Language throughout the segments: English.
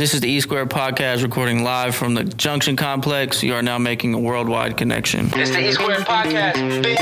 This is the E Square Podcast recording live from the Junction Complex. You are now making a worldwide connection. It's the E Square Podcast.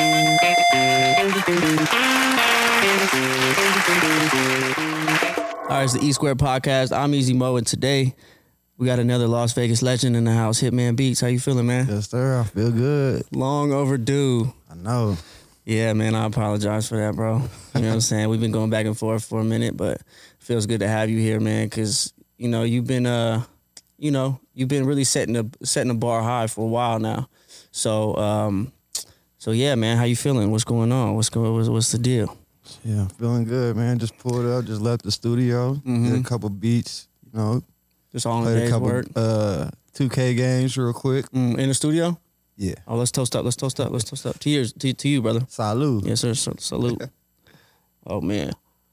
All right, it's the E Square Podcast. I'm Easy Mo, and today we got another Las Vegas legend in the house, Hitman Beats. How you feeling, man? Yes, sir. I feel good. Long overdue. I know. Yeah, man, I apologize for that, bro. You know what I'm saying? We've been going back and forth for a minute, but it feels good to have you here, man, because, you've been really setting the bar high for a while now. So yeah, man, how you feeling? What's going on? What's the deal? Yeah, feeling good, man. Just pulled up, just left the studio, did a couple beats, Just all in played the a day's couple work. 2K games real quick. In the studio? Yeah. Oh, let's toast up. To you, brother. Salud. Yes, sir. Salute. Oh, man.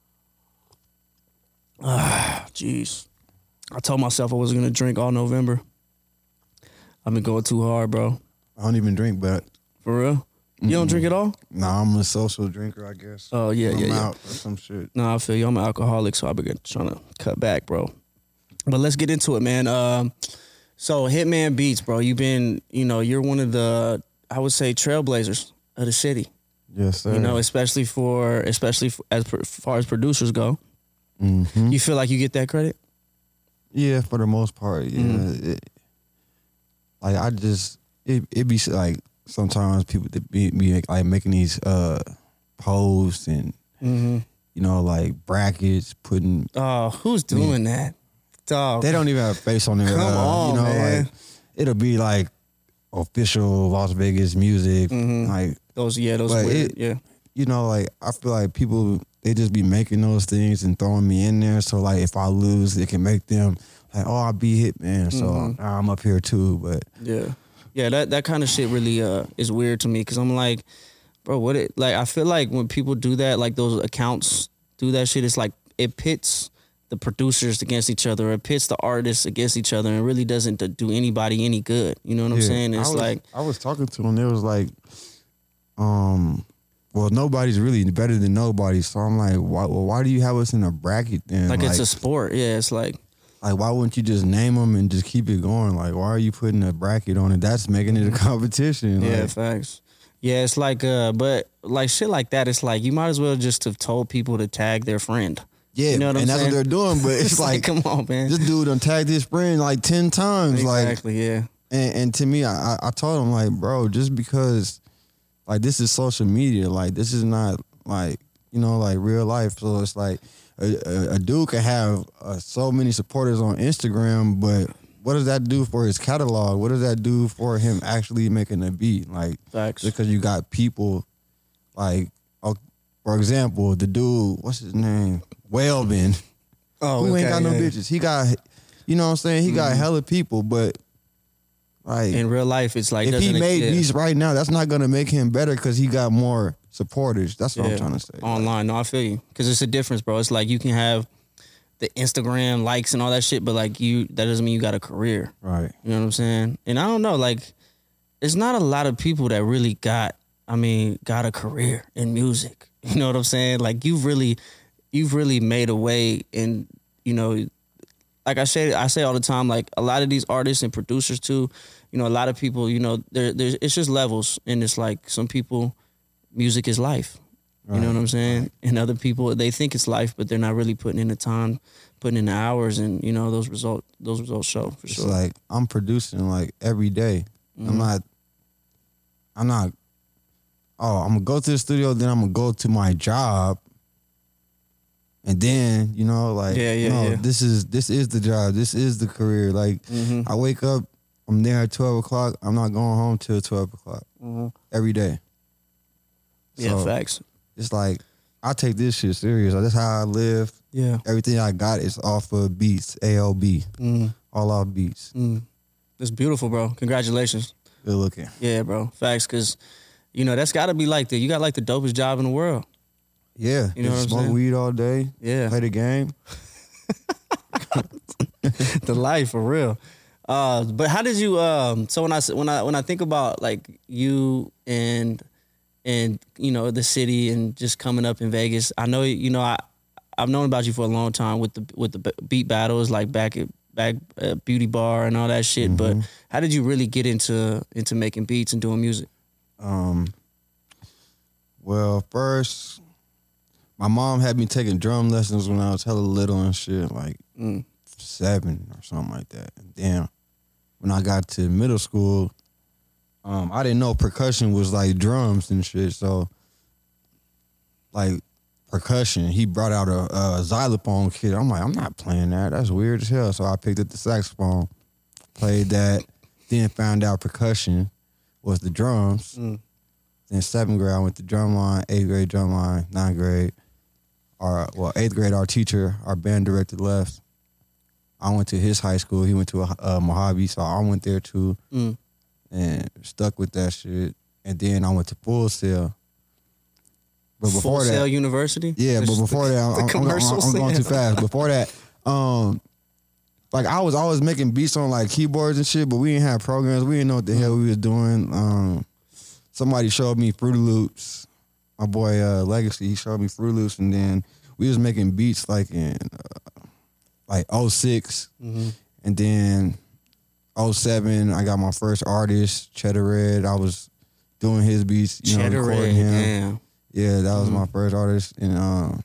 Jeez. I told myself I wasn't going to drink all November. I've been going too hard, bro. I don't even drink, but For real? You don't drink at all? nah, I'm a social drinker, I guess. Oh, yeah, I'm yeah. out or some shit. No, I feel you. I'm an alcoholic, so I've been trying to cut back, bro. But let's get into it, man. So Hitman Beats, bro. You've been, you're one of the, I would say, trailblazers of the city. Yes, sir. Especially as far as producers go. Mm-hmm. You feel like you get that credit? Yeah, for the most part, yeah. It be like sometimes people that be like making these posts and like brackets, putting. Oh, who's doing that? Dog. They don't even have a face on there. Come on, man. Like it'll be like official Las Vegas music, like those but weird, yeah. like I feel like people they just be making those things and throwing me in there. So like if I lose, it can make them like, oh, I'll be Hitman. So I'm up here too. But Yeah, that kind of shit really is weird to me because I'm like, bro, I feel like when people do that, like those accounts do that shit, it's like it pits the producers against each other, it pits the artists against each other, and it really doesn't do anybody any good. You know what I'm saying? It's I was talking to them. It was like, well, nobody's really better than nobody. So I'm like, why do you have us in a bracket then? Like it's a sport. Yeah, it's like why wouldn't you just name them and just keep it going? Like, why are you putting a bracket on it? That's making it a competition. Yeah, like, facts. Yeah, it's like, but like shit like that, it's like you might as well just have told people to tag their friend. Yeah, you know what I'm that's saying? what they're doing. But it's like, come on, man. This dude done tagged his friend like 10 times. Exactly, yeah. And to me, I told him, like, bro, just because, like, this is social media, like, this is not, like, like real life. So it's like a dude can have so many supporters on Instagram, but what does that do for his catalog? What does that do for him actually making a beat? Like, Facts. because you got people, like, for example, the dude, what's his name? Whalebin. Oh, who ain't got no yeah. bitches. He got, you know what I'm saying? He got hella people, but like in real life, it's like if he made beats right now, that's not gonna make him better because he got more supporters. That's what I'm trying to say. Online. No, I feel you. Because it's a difference, bro. It's like you can have the Instagram likes and all that shit, but like that doesn't mean you got a career. Right. You know what I'm saying? And I don't know, like, there's not a lot of people that really got a career in music. You know what I'm saying? Like you've really made a way, and like I say all the time, like a lot of these artists and producers too, a lot of people, there's it's just levels, and it's like some people, music is life. You know what I'm saying? Right. And other people, they think it's life, but they're not really putting in the time, putting in the hours, and those results show for sure. It's like I'm producing like every day. I'm not. Oh, I'm gonna go to the studio, then I'm gonna go to my job, and then this is the job, this is the career. Like I wake up, I'm there at 12 o'clock. I'm not going home till 12 o'clock every day. Yeah, facts. It's like I take this shit serious. Like, that's how I live. Yeah, everything I got is off of beats, ALB, all off beats. It's beautiful, bro. Congratulations. Good looking. Yeah, bro. Facts, because that's got to be like you got like the dopest job in the world. Yeah, you know what I'm smoke saying? weed all day. Yeah, play the game. The life for real. But how did you? So when I think about like you and the city and just coming up in Vegas, I know I've known about you for a long time with the beat battles, like back back beauty bar and all that shit. But how did you really get into making beats and doing music? Well, first, my mom had me taking drum lessons when I was hella little and shit, like 7 or something like that. And then when I got to middle school, I didn't know percussion was like drums and shit. So, like percussion, he brought out a xylophone kit. I'm like, I'm not playing that. That's weird as hell. So I picked up the saxophone, played that, then found out percussion was the drums. Then 7th grade, I went to drumline, 8th grade drumline, 9th grade. 8th grade, our teacher, our band director left. I went to his high school. He went to a Mojave, so I went there too. And stuck with that shit. And then I went to Full Sail. But before Full that, Sail University? Yeah, but before that, I'm going too fast. Before that, like I was always making beats on like keyboards and shit, but we didn't have programs. We didn't know what the hell we was doing. Somebody showed me Fruity Loops. My boy Legacy, he showed me Fruity Loops, and then we was making beats like in like 06. And then 07, I got my first artist, Cheddar Red. I was doing his beats, Cheddar recording Red, him. damn. Yeah, that was my first artist. And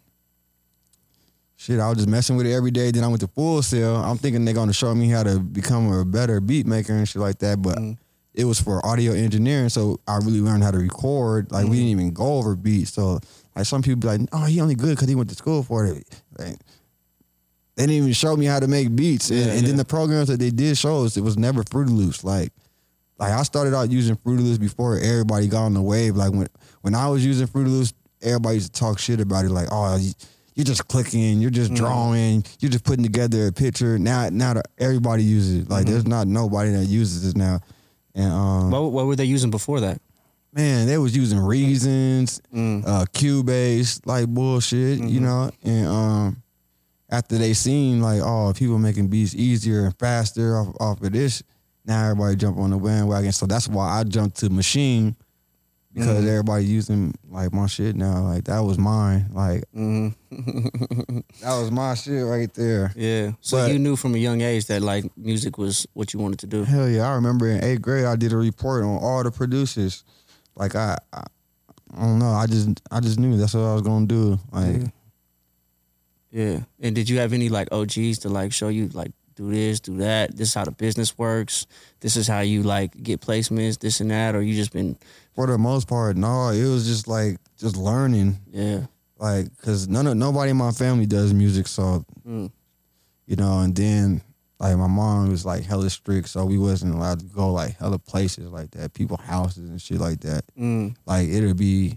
shit, I was just messing with it every day. Then I went to Full Sail. I'm thinking they're gonna show me how to become a better beat maker and shit like that. But it was for audio engineering, so I really learned how to record. Like we didn't even go over beats. So like some people be like, oh, he only good because he went to school for it. Like, they didn't even show me how to make beats. And then the programs that they did show us, it was never Fruity Loops. Like I started out using Fruity Loops before everybody got on the wave. Like when I was using Fruity Loops, everybody used to talk shit about it. Like, oh, you're just clicking, you're just drawing, you're just putting together a picture. Now everybody uses it. Like there's not nobody that uses it now. And what were they using before that? Man, they was using Reasons, Cubase, like bullshit, you know. And after they seen like, oh, people making beats easier and faster off of this, now everybody jump on the bandwagon. So that's why I jumped to Machine, because everybody using like my shit now. Like that was mine. Like that was my shit right there. Yeah. So you knew from a young age that like music was what you wanted to do. Hell yeah. I remember in 8th grade I did a report on all the producers. Like I don't know. I just knew that's what I was gonna do. Like yeah. And did you have any like OGs to like show you like do this, do that? This is how the business works. This is how you like get placements, this and that, or you just been. For the most part, no. It was just like just learning. Yeah. Like, cause nobody in my family does music, so you know. And then like my mom was like hella strict, so we wasn't allowed to go like hella places like that, people houses and shit like that. Like it'd be.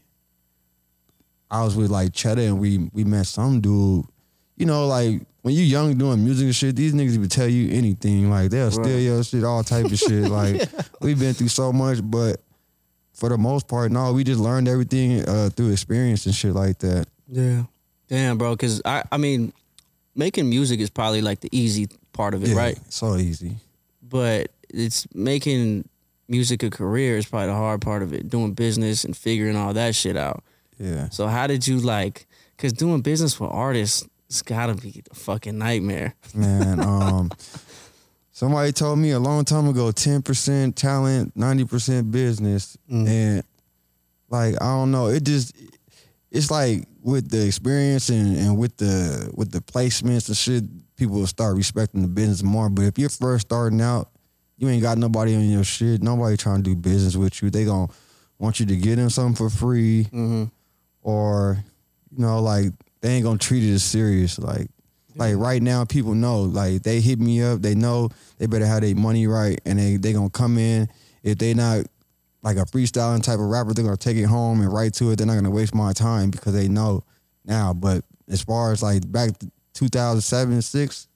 I was with like Cheddar and we met some dude. You know, like when you young doing music and shit, these niggas would tell you anything. Like they'll steal your shit, all type of shit. Like we've been through so much, but for the most part, no, we just learned everything through experience and shit like that. Yeah. Damn, bro, because I mean, making music is probably like the easy part of it, right? So easy. But it's making music a career is probably the hard part of it. Doing business and figuring all that shit out. Yeah. So how did you like, because doing business with artists, it's gotta be a fucking nightmare. Man, somebody told me a long time ago, 10% talent, 90% business. And like, I don't know, it's like with the experience and with the placements and shit, people will start respecting the business more. But if you're first starting out, you ain't got nobody on your shit, nobody trying to do business with you. They gonna want you to get them something for free, or, you know, like, they ain't gonna treat it as serious. Like right now, people know. Like they hit me up, they know they better have their money right, and they gonna come in. If they not like a freestyling type of rapper, they're gonna take it home and write to it. They're not gonna waste my time because they know now. But as far as like back to 2007, 6,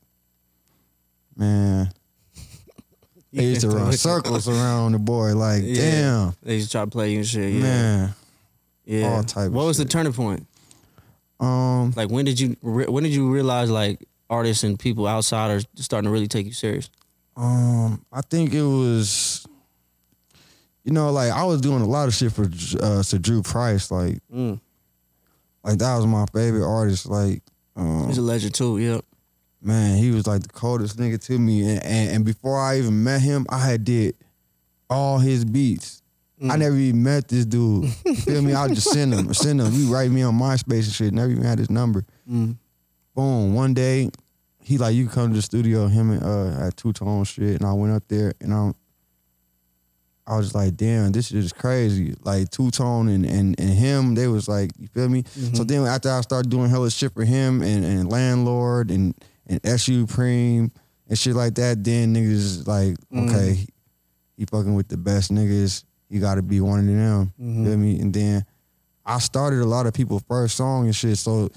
man, they used to run circles around the boy. Like damn, they used to try to play you and shit. Yeah. Man, all type. What of was shit. the turning point? Like when did you realize like artists and people outside are starting to really take you serious? I think it was, you know, like I was doing a lot of shit for Sir Drew Price, like that was my favorite artist. Like he's a legend too. Yep. man, he was like the coldest nigga to me. And before I even met him, I had did all his beats. I never even met this dude. Feel me? I just send him. He write me on MySpace and shit. Never even had his number. Boom. One day, he like, you can come to the studio, him and at Two Tone shit. And I went up there and I was just like, damn, this is crazy. Like Two Tone and him, they was like, you feel me? So then after I started doing hella shit for him and Landlord and SU Preem and shit like that, then niggas like, okay, he fucking with the best niggas. You gotta be one of them. Feel me? And then I started a lot of people's first song and shit. So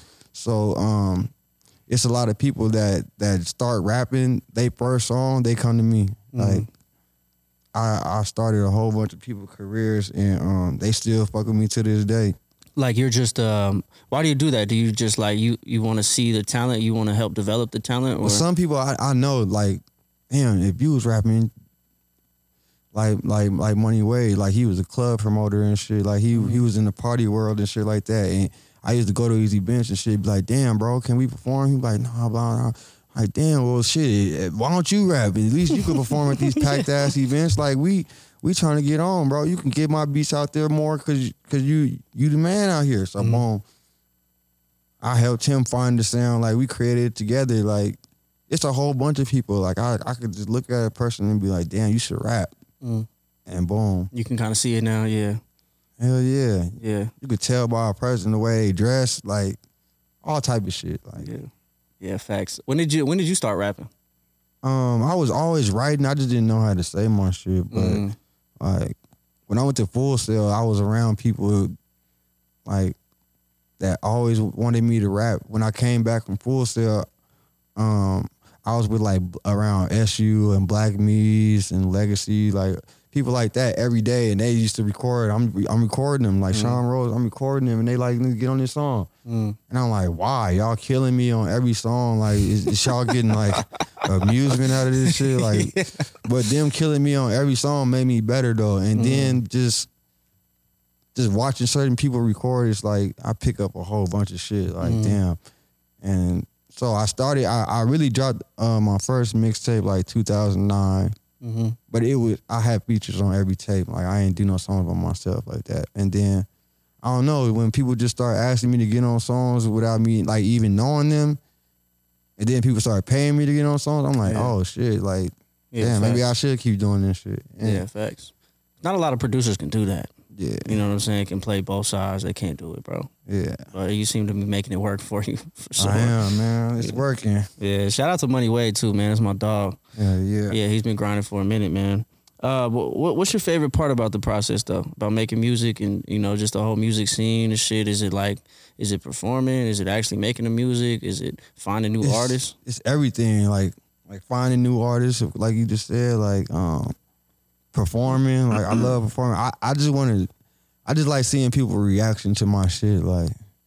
it's a lot of people that start rapping, they first song, they come to me. Like I started a whole bunch of people's careers and they still fuck with me to this day. Like you're just why do you do that? Do you just like you want to see the talent, you want to help develop the talent? Or? Well, some people I know, like, damn, if you was rapping like Money Wade, like he was a club promoter and shit, like he was in the party world and shit like that. And I used to go to his events and shit, be like, damn, bro, can we perform? He be like, nah, blah, blah. Like, damn, well, shit, why don't you rap? At least you can perform at these packed ass events. Like, we trying to get on, bro. You can get my beats out there more because you the man out here. So, boom, I helped him find the sound. Like, we created it together. Like, it's a whole bunch of people. Like, I could just look at a person and be like, damn, you should rap. And boom. You can kind of see it now, yeah. Hell yeah. Yeah. You could tell by a person the way they dress, like, all type of shit. Like, yeah, facts. When did you start rapping? I was always writing. I just didn't know how to say my shit. But like when I went to Full Sail, I was around people like that always wanted me to rap. When I came back from Full Sail, I was with like around SU and Black Me's and Legacy, like people like that every day, and they used to record. I'm recording them, like Sean Rose. I'm recording them, and they like, get on this song. And I'm like, why y'all killing me on every song? Like, is y'all getting like amusement out of this shit? Like, but them killing me on every song made me better though. And then just watching certain people record, it's like I pick up a whole bunch of shit. Like, damn. And so I really dropped my first mixtape like 2009. But I had features on every tape. Like, I ain't do no songs by myself like that. And then, I don't know, when people just start asking me to get on songs without me like even knowing them, and then people start paying me to get on songs, I'm like, oh shit, like, damn, facts. Maybe I should keep doing this shit. Yeah, facts. Not a lot of producers can do that. Yeah. You know what I'm saying? Can play both sides. They can't do it, bro. Yeah. But you seem to be making it work for you. For sure. I am, man. It's working. Yeah. Shout out to Money Wade too, man. That's my dog. Yeah. Yeah, he's been grinding for a minute, man. What's your favorite part about the process though? About making music and, you know, just the whole music scene and shit? Is it performing? Is it actually making the music? Is it finding new artists? It's everything. Like finding new artists, like you just said, like performing. Like, I love performing. I just like seeing people's reaction to my shit. Like,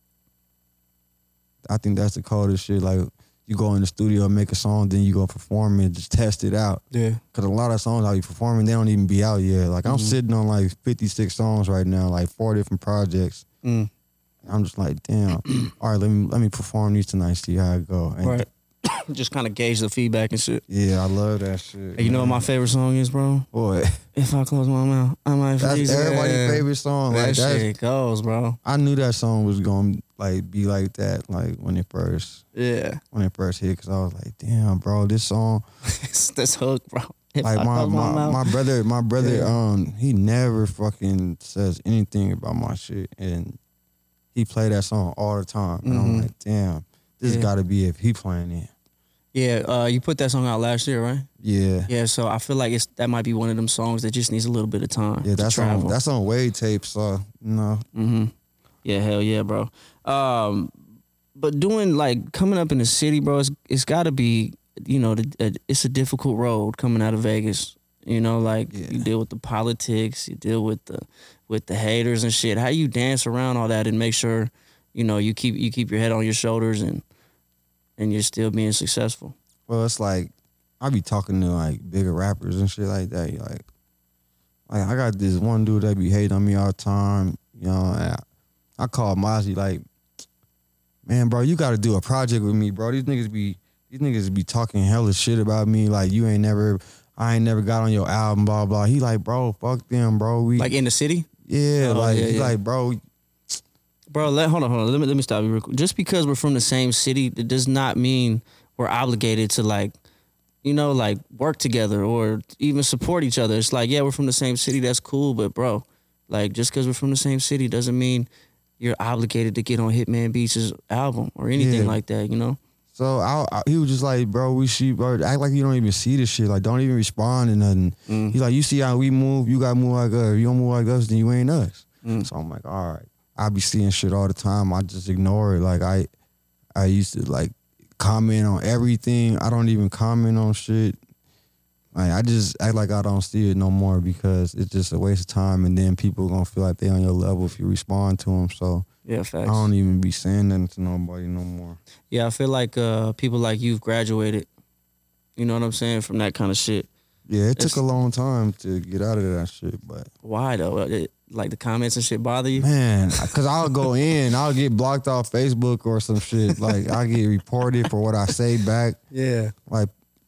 I think that's the coldest shit. Like, you go in the studio and make a song, then you go perform it, just test it out. Yeah. Because a lot of songs I be performing, they don't even be out yet. Like, I'm sitting on like 56 songs right now, like 4 different projects. I'm just like, damn. All right, let me perform these tonight, see how it go. And right. Just kind of gauge the feedback and shit. Yeah, I love that shit. You know what my favorite song is, bro? What? If I close my mouth, I might freeze. That's everybody's favorite song. That like, shit goes, bro. I knew that song was gonna like be like that, like when it first hit, because I was like, damn, bro, this song, this hook, bro. If like my brother, he never fucking says anything about my shit, and he play that song all the time, and I'm like, damn, this got to be if he playing it. Yeah, you put that song out last year, right? Yeah. Yeah, so I feel like that might be one of them songs that just needs a little bit of time. Yeah, that's on Wade tape, so you know. Yeah, hell yeah, bro. But doing like coming up in the city, bro, it's got to be, you know, it's a difficult road coming out of Vegas. You know, like you deal with the politics, you deal with the haters and shit. How you dance around all that and make sure, you know, you keep your head on your shoulders and you're still being successful? Well, it's like I be talking to like bigger rappers and shit like that. Like I got this one dude that be hating on me all the time. You know, and I call Mozzie like, man, bro, you got to do a project with me, bro. These niggas these niggas be talking hella shit about me. Like, I ain't never got on your album, blah, blah. He like, bro, fuck them, bro. We Like in the city? Yeah, Oh, like, yeah, he yeah. like, bro. Bro, hold on. Let me stop you real quick. Just because we're from the same city, it does not mean we're obligated to like, like work together or even support each other. It's like, yeah, we're from the same city. That's cool. But bro, like just because we're from the same city doesn't mean you're obligated to get on Hitman Beats' album or anything like that, So he was just like, bro, bro, act like you don't even see this shit. Like, don't even respond to nothing. He's like, you see how we move, you gotta move like us. If you don't move like us, then you ain't us. So I'm like, all right. I be seeing shit all the time. I just ignore it. Like I used to like comment on everything. I don't even comment on shit. Like I just act like I don't see it no more because it's just a waste of time. And then people gonna feel like they on your level if you respond to them. So yeah, facts. I don't even be saying nothing to nobody no more. Yeah, I feel like people like you've graduated. You know what I'm saying? From that kind of shit. Yeah, it took a long time to get out of that shit, but why though? Like the comments and shit bother you? Man, because I'll go in, I'll get blocked off Facebook or some shit. Like I get reported for what I say back. Yeah, like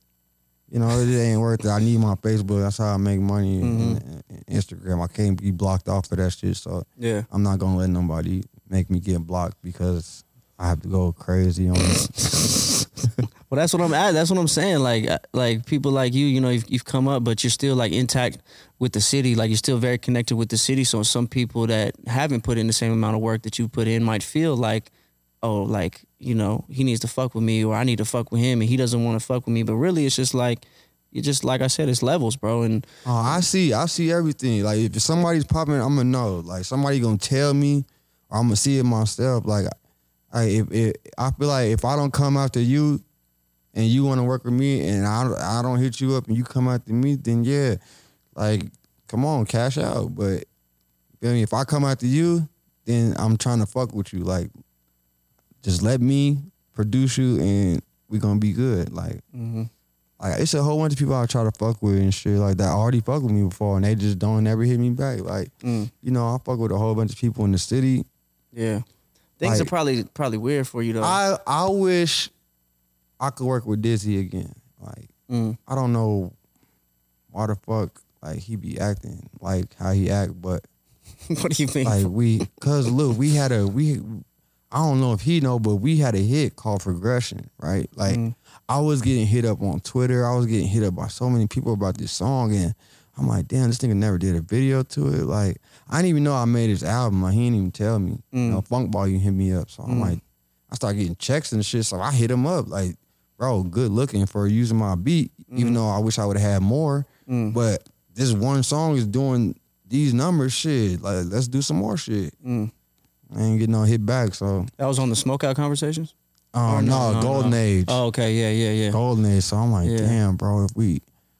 it ain't worth it. I need my Facebook. That's how I make money. And Instagram, I can't be blocked off for that shit. So yeah, I'm not gonna let nobody make me get blocked because I have to go crazy on it. Well, that's what I'm saying. Like people like you, you've come up, but you're still like intact with the city. Like you're still very connected with the city. So some people that haven't put in the same amount of work that you put in might feel like, oh, like, he needs to fuck with me or I need to fuck with him and he doesn't want to fuck with me. But really it's just like, like I said, it's levels, bro. And I see everything. Like if somebody's popping, I'm gonna know. Like somebody gonna tell me or I'm gonna see it myself. Like I feel like if I don't come after you and you want to work with me and I don't hit you up and you come after me, then yeah, like, come on, cash out. But if I come after you, then I'm trying to fuck with you. Like, just let me produce you and we gonna be good. Like, like it's a whole bunch of people I try to fuck with and shit like that already fuck with me before and they just don't never hit me back. Like, I fuck with a whole bunch of people in the city. Yeah. Things are probably weird for you though. I wish I could work with Dizzy again. Like, I don't know why the fuck like he be acting like how he act, but what do you think? Like cause look, I don't know if he know, but we had a hit called Progression, right? Like I was getting hit up on Twitter. I was getting hit up by so many people about this song, and I'm like, damn, this nigga never did a video to it. Like I didn't even know I made his album. Like, he didn't even tell me. Funk Ball, you hit me up, so I'm like, I started getting checks and shit. So I hit him up, like, bro, good looking for using my beat, even though I wish I would have had more. But this one song is doing these numbers, shit. Like, let's do some more shit. I ain't getting no hit back, so. That was on the Smokeout Conversations? No, Golden Age. Oh, okay, yeah. Golden Age, so I'm like, damn, bro, if we.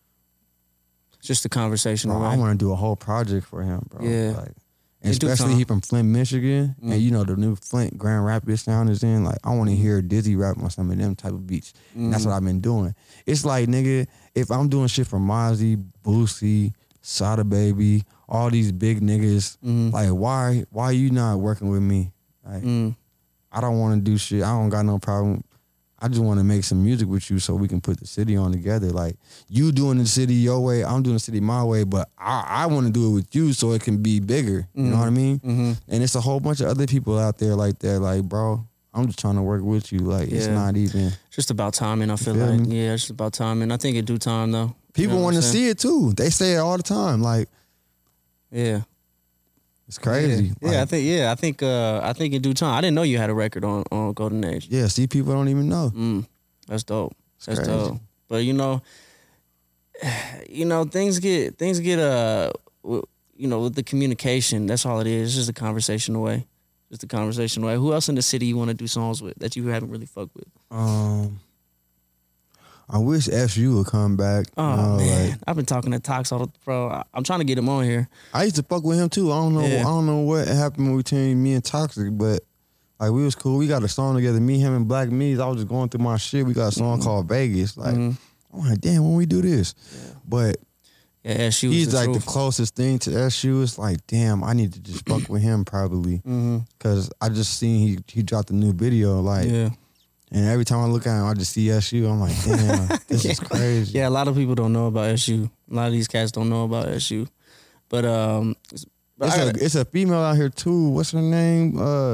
Just a conversation. Bro, I want to do a whole project for him, bro. Yeah. Like, especially he from Flint, Michigan, and the new Flint Grand Rapids sound is in. Like, I want to hear Dizzy rap on some of them type of beats. And that's what I've been doing. It's like, nigga, if I'm doing shit for Mozzie, Boosie, Sada Baby, all these big niggas, like, why you not working with me? Like, I don't want to do shit. I don't got no problem. I just want to make some music with you so we can put the city on together. Like, you doing the city your way, I'm doing the city my way, but I want to do it with you so it can be bigger. You know what I mean? And it's a whole bunch of other people out there like that. Like, bro, I'm just trying to work with you. Like, it's not even. It's just about timing, I feel like. Me? Yeah, it's just about timing. I think in due time, though. People want to see it, too. They say it all the time. Like, yeah. It's crazy. Yeah, I think in due time. I didn't know you had a record on Golden Age. Yeah, see, people don't even know. That's dope. That's crazy. dope. But things get with the communication. That's all it is. It's just a conversation away. Just a conversation away. Who else in the city you want to do songs with that you haven't really fucked with? I wish SU would come back. Oh man, like, I've been talking to Tox all the bro. I'm trying to get him on here. I used to fuck with him too. I don't know what happened between me and Toxic, but like we was cool. We got a song together. Me, him, and Black Me's. I was just going through my shit. We got a song called Vegas. Like, I'm like, damn, when we do this, but SU. He's like the closest thing to SU. It's like, damn, I need to just fuck with him probably, because I just seen he dropped a new video. Like, And every time I look at him, I just see SU. I'm like, damn, this is crazy. Yeah, a lot of people don't know about SU. A lot of these cats don't know about SU. But it's a female out here too. What's her name?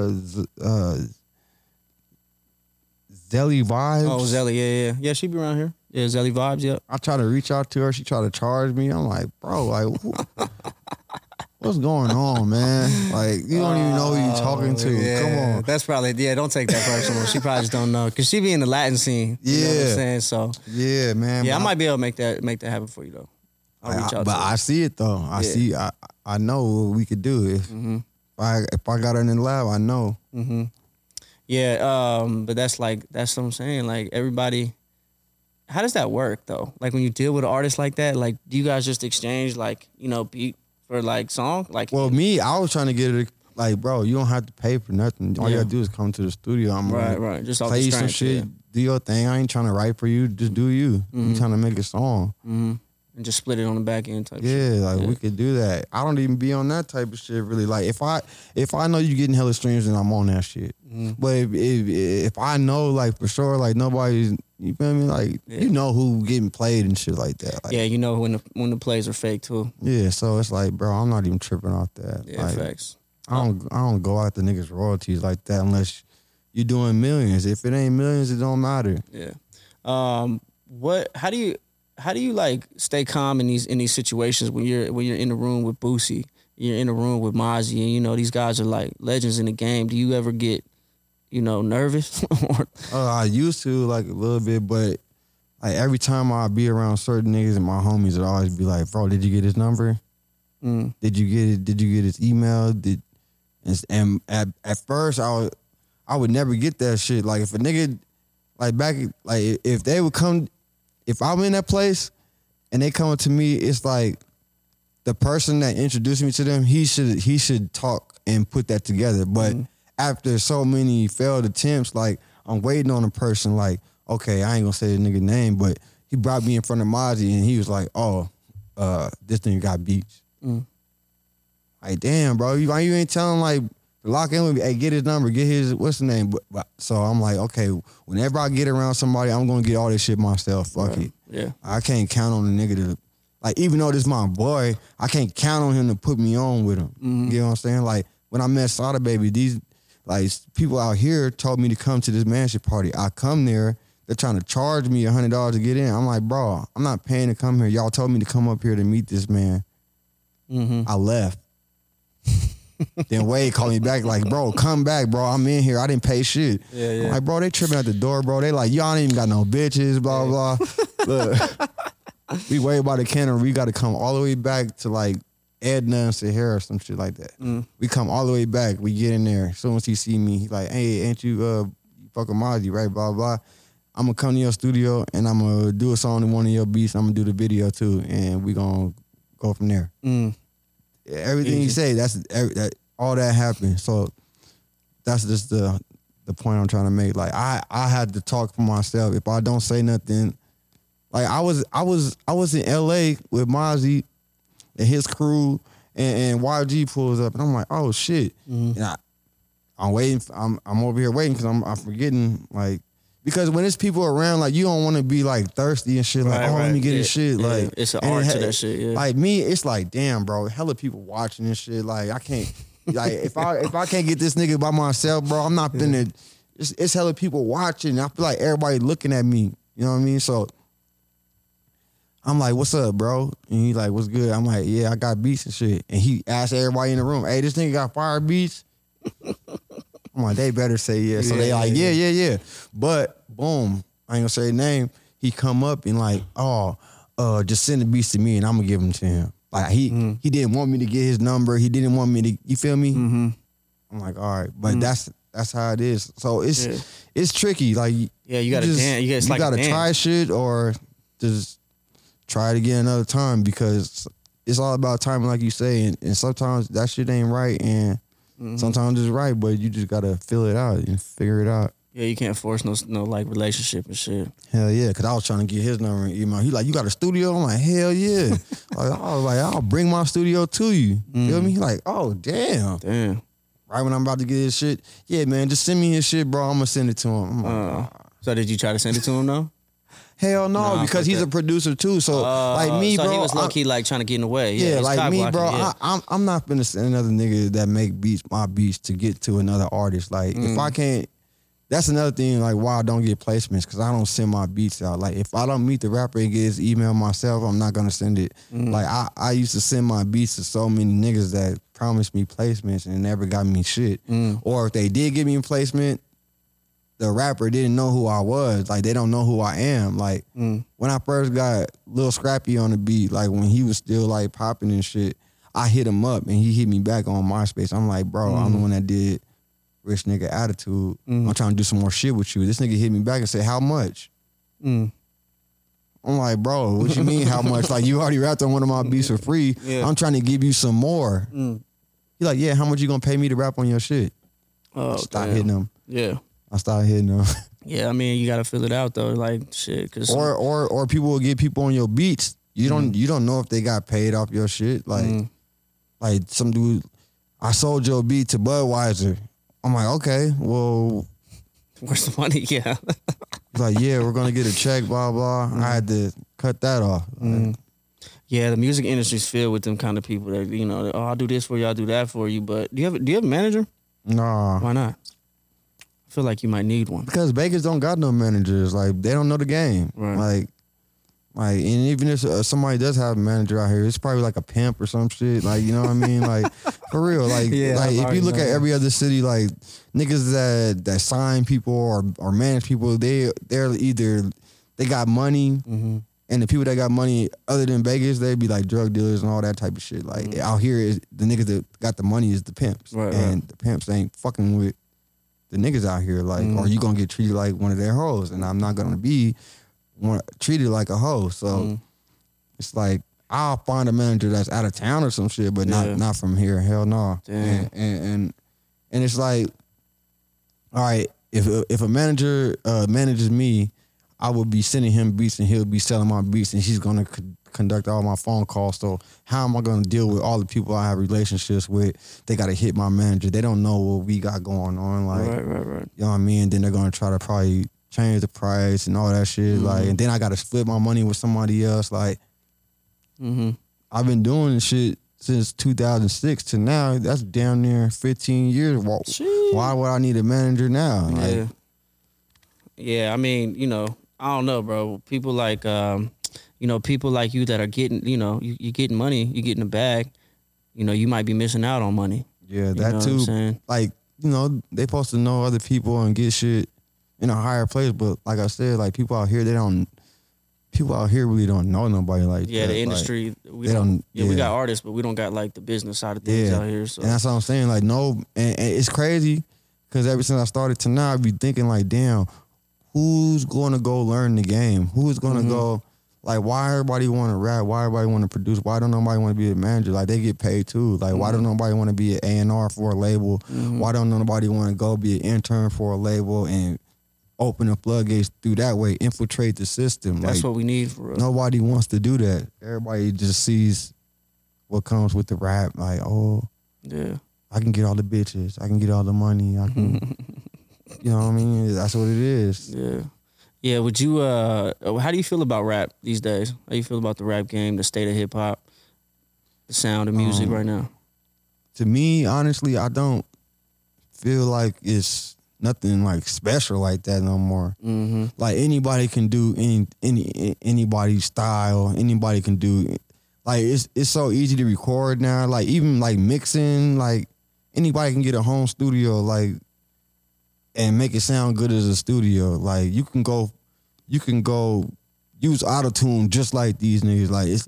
Zelly Vibes. Oh, Zelly, yeah. She be around here. Yeah, Zelly Vibes, yep. I try to reach out to her. She try to charge me. I'm like, bro, like, what's going on, man? Like, you don't even know who you talking to. Yeah, Come on. That's probably, don't take that personal. She probably just don't know. Because she be in the Latin scene. You know what I'm saying? So, yeah, man. Yeah, I might be able to make that happen for you, though. I'll reach out to her. I see it, though. I know what we could do. If I got her in the lab, I know. Mm-hmm. Yeah, but that's what I'm saying. Like, everybody, how does that work, though? Like, when you deal with an artist like that, like, do you guys just exchange, like, beat for, like, song? Like, well, I was trying to get it, like, bro, you don't have to pay for nothing. All you gotta do is come to the studio. I'm right. Just play you some shit, do your thing. I ain't trying to write for you. Just do you. I'm trying to make a song. Mm-hmm. And just split it on the back end type shit. Yeah, like we could do that. I don't even be on that type of shit really. Like if I know you getting hella streams, then I'm on that shit. Mm-hmm. But if I know like for sure like nobody's, you feel me? Like you know who getting played and shit like that. Like, yeah, you know when the plays are fake too. Yeah, so it's like, bro, I'm not even tripping off that. Yeah, like, facts. I don't go after niggas royalties like that unless you're doing millions. If it ain't millions, it don't matter. Yeah. How do you like stay calm in these situations when you're in the room with Boosie, you're in the room with Mozzie, and these guys are like legends in the game? Do you ever get nervous? I used to like a little bit, but like every time I be around certain niggas and my homies, it always be like, bro, did you get his number? Did you get it? Did you get his email? And at first I would never get that shit. Like if a nigga like back like if they would come. If I'm in that place and they come up to me, it's like the person that introduced me to them, he should talk and put that together. But after so many failed attempts, like I'm waiting on a person like, okay, I ain't gonna say the nigga name, but he brought me in front of Mozzie and he was like, oh, this nigga got beats. Like, damn, bro, why you ain't telling like, lock in with me, hey, get his number, get his, what's the name? But so I'm like, okay, whenever I get around somebody, I'm gonna get all this shit myself. Fuck it. Yeah. I can't count on the nigga to, like, even though this my boy, I can't count on him to put me on with him. You know what I'm saying? Like, when I met Sada Baby, these, like, people out here told me to come to this mansion party. I come there, they're trying to charge me $100 to get in. I'm like, bro, I'm not paying to come here. Y'all told me to come up here to meet this man. I left. Then Wade called me back like, bro, come back, bro. I'm in here. I didn't pay shit. Yeah. I'm like, bro, they tripping at the door, bro. They like, y'all ain't even got no bitches, blah, blah. Look, we way by the cannon. We got to come all the way back to like Edna and Sahara or some shit like that. We come all the way back. We get in there. As soon as he see me, he like, hey, ain't you fucking Mozzie, right? Blah, blah. I'm going to come to your studio and I'm going to do a song in one of your beats. I'm going to do the video too. And we going to go from there. Everything you say, all that happened. So that's just the point I'm trying to make. Like I had to talk for myself. If I don't say nothing, like I was in LA with Mozzie and his crew, and YG pulls up, and I'm like, oh shit. And I'm waiting. I'm over here waiting because I'm forgetting, like, because when there's people around, like, you don't want to be like thirsty and shit. Like, let me get this shit. Like, it's an art to that shit. Yeah. Like me, it's like, damn, bro, hella people watching this shit. Like, I can't. Like, if I can't get this nigga by myself, bro, I'm not finna. It's hella people watching. I feel like everybody looking at me. You know what I mean? So I'm like, what's up, bro? And he like, what's good? I'm like, yeah, I got beats and shit. And he asked everybody in the room, hey, this nigga got fire beats? I'm like, they better say yeah. So they like, yeah. But boom, I ain't gonna say his name. He come up and like, just send the beats to me and I'm gonna give them to him. Like he didn't want me to get his number. He didn't want me to, you feel me? I'm like, all right, but that's how it is. So it's tricky. Like, you gotta dance. You gotta try shit or just try it again another time, because it's all about timing, like you say, and sometimes that shit ain't right, and sometimes it's right, but you just gotta feel it out and figure it out. Yeah, you can't force no like relationship and shit. Hell yeah, because I was trying to get his number and email. He like, you got a studio? I'm like, hell yeah. I was like, I'll bring my studio to you. Feel me? He like, oh damn. Right when I'm about to get his shit, yeah, man, just send me his shit, bro. I'm gonna send it to him. I'm like, So did you try to send it to him though? Hell no, Nah, because fuck he's that. a producer too. So like me, so bro. he was low key like trying to get in the way. Yeah, he's like cock me, blocking, bro. yeah. I'm not finna send another nigga that make beats, my beats, to get to another artist. Like if I can't, that's another thing. Like why I don't get placements, because I don't send my beats out. Like if I don't meet the rapper and get his email myself, I'm not gonna send it. Like I used to send my beats to so many niggas that promised me placements and never got me shit. Or if they did give me a placement, the rapper didn't know who I was. Like they don't know who I am. Like when I first got Lil Scrappy on the beat, like when he was still like popping and shit, I hit him up and he hit me back on MySpace. I'm like, bro, I'm the one that did Rich Nigga Attitude. I'm trying to do some more shit with you. This nigga hit me back and said, how much? I'm like, bro, what you mean how much? Like you already rapped on one of my beats for free. Yeah. I'm trying to give you some more. He like, yeah, how much you gonna pay me to rap on your shit? Oh, Stop damn. hitting him. Yeah. I started hitting them. Yeah, I mean, you gotta fill it out though, like shit. Cause or people will get people on your beats. You don't know if they got paid off your shit. Like some dude, I sold your beat to Budweiser. I'm like, okay, well, where's the money? Yeah. he's like, yeah, we're gonna get a check, blah blah. I had to cut that off. Yeah, the music industry's filled with them kind of people that, you know, oh, I'll do this for you, I'll do that for you. But do you have a manager? Nah, Why not? I feel like you might need one. because Vegas don't got no managers. Like they don't know the game. Right. Like, and even if somebody does have a manager out here, it's probably like a pimp or some shit. Like, you know what I mean? Like, for real. Like, Yeah, like I've if you already look known at that. every other city, like niggas that sign people or manage people, they're either they got money, and the people that got money other than Vegas, they'd be like drug dealers and all that type of shit. Like out here, the niggas that got the money is the pimps, and the pimps ain't fucking with the niggas out here. Like, or you gonna get treated like one of their hoes, and I'm not gonna be treated like a hoe. So it's like I'll find a manager that's out of town or some shit, but not from here. Hell no. And it's like, all right, if a manager manages me, I would be sending him beats and he'll be selling my beats and he's gonna conduct all my phone calls. So how am I gonna deal with all the people I have relationships with? They gotta hit my manager. They don't know what we got going on. Like, Right. you know what I mean? Then they're gonna try to probably change the price and all that shit. Like, and then I gotta split my money with somebody else. Like, I've been doing this shit since 2006 to now. That's damn near 15 years. Why would I need a manager now? Like, Yeah, I mean, you know, I don't know, bro. People like, you know, people like you that are getting, you know, you getting money, you getting a bag. You know, you might be missing out on money. yeah, You that know what too. I'm saying? Like, you know, they supposed to know other people and get shit in a higher place. But like I said, like people out here really don't know nobody like Yeah, that. the Like, industry, we they don't. don't- We yeah. got artists, but we don't got like the business side of things out here. So and that's what I'm saying. Like, no, and it's crazy because ever since I started to now, I be thinking like, damn, who's going to go learn the game? Who's going to go? Like, why everybody want to rap? Why everybody want to produce? Why don't nobody want to be a manager? Like, they get paid too. Like, why don't nobody want to be an A&R for a label? Why don't nobody want to go be an intern for a label and open the floodgates through that way, infiltrate the system? that's like, what we need for real. nobody wants to do that. Everybody just sees what comes with the rap. Like, oh, Yeah. I can get all the bitches. I can get all the money. I can, you know what I mean? That's what it is. Yeah. Yeah, would you how do you feel about rap these days? How do you feel about the rap game, the state of hip hop, the sound of music right now? To me, honestly, I don't feel like it's nothing like special like that no more. Like anybody can do anybody's style. Anybody can do. Like it's so easy to record now. Like even like mixing, like anybody can get a home studio, like, and make it sound good as a studio. Like you can go use autotune just like these niggas. Like it's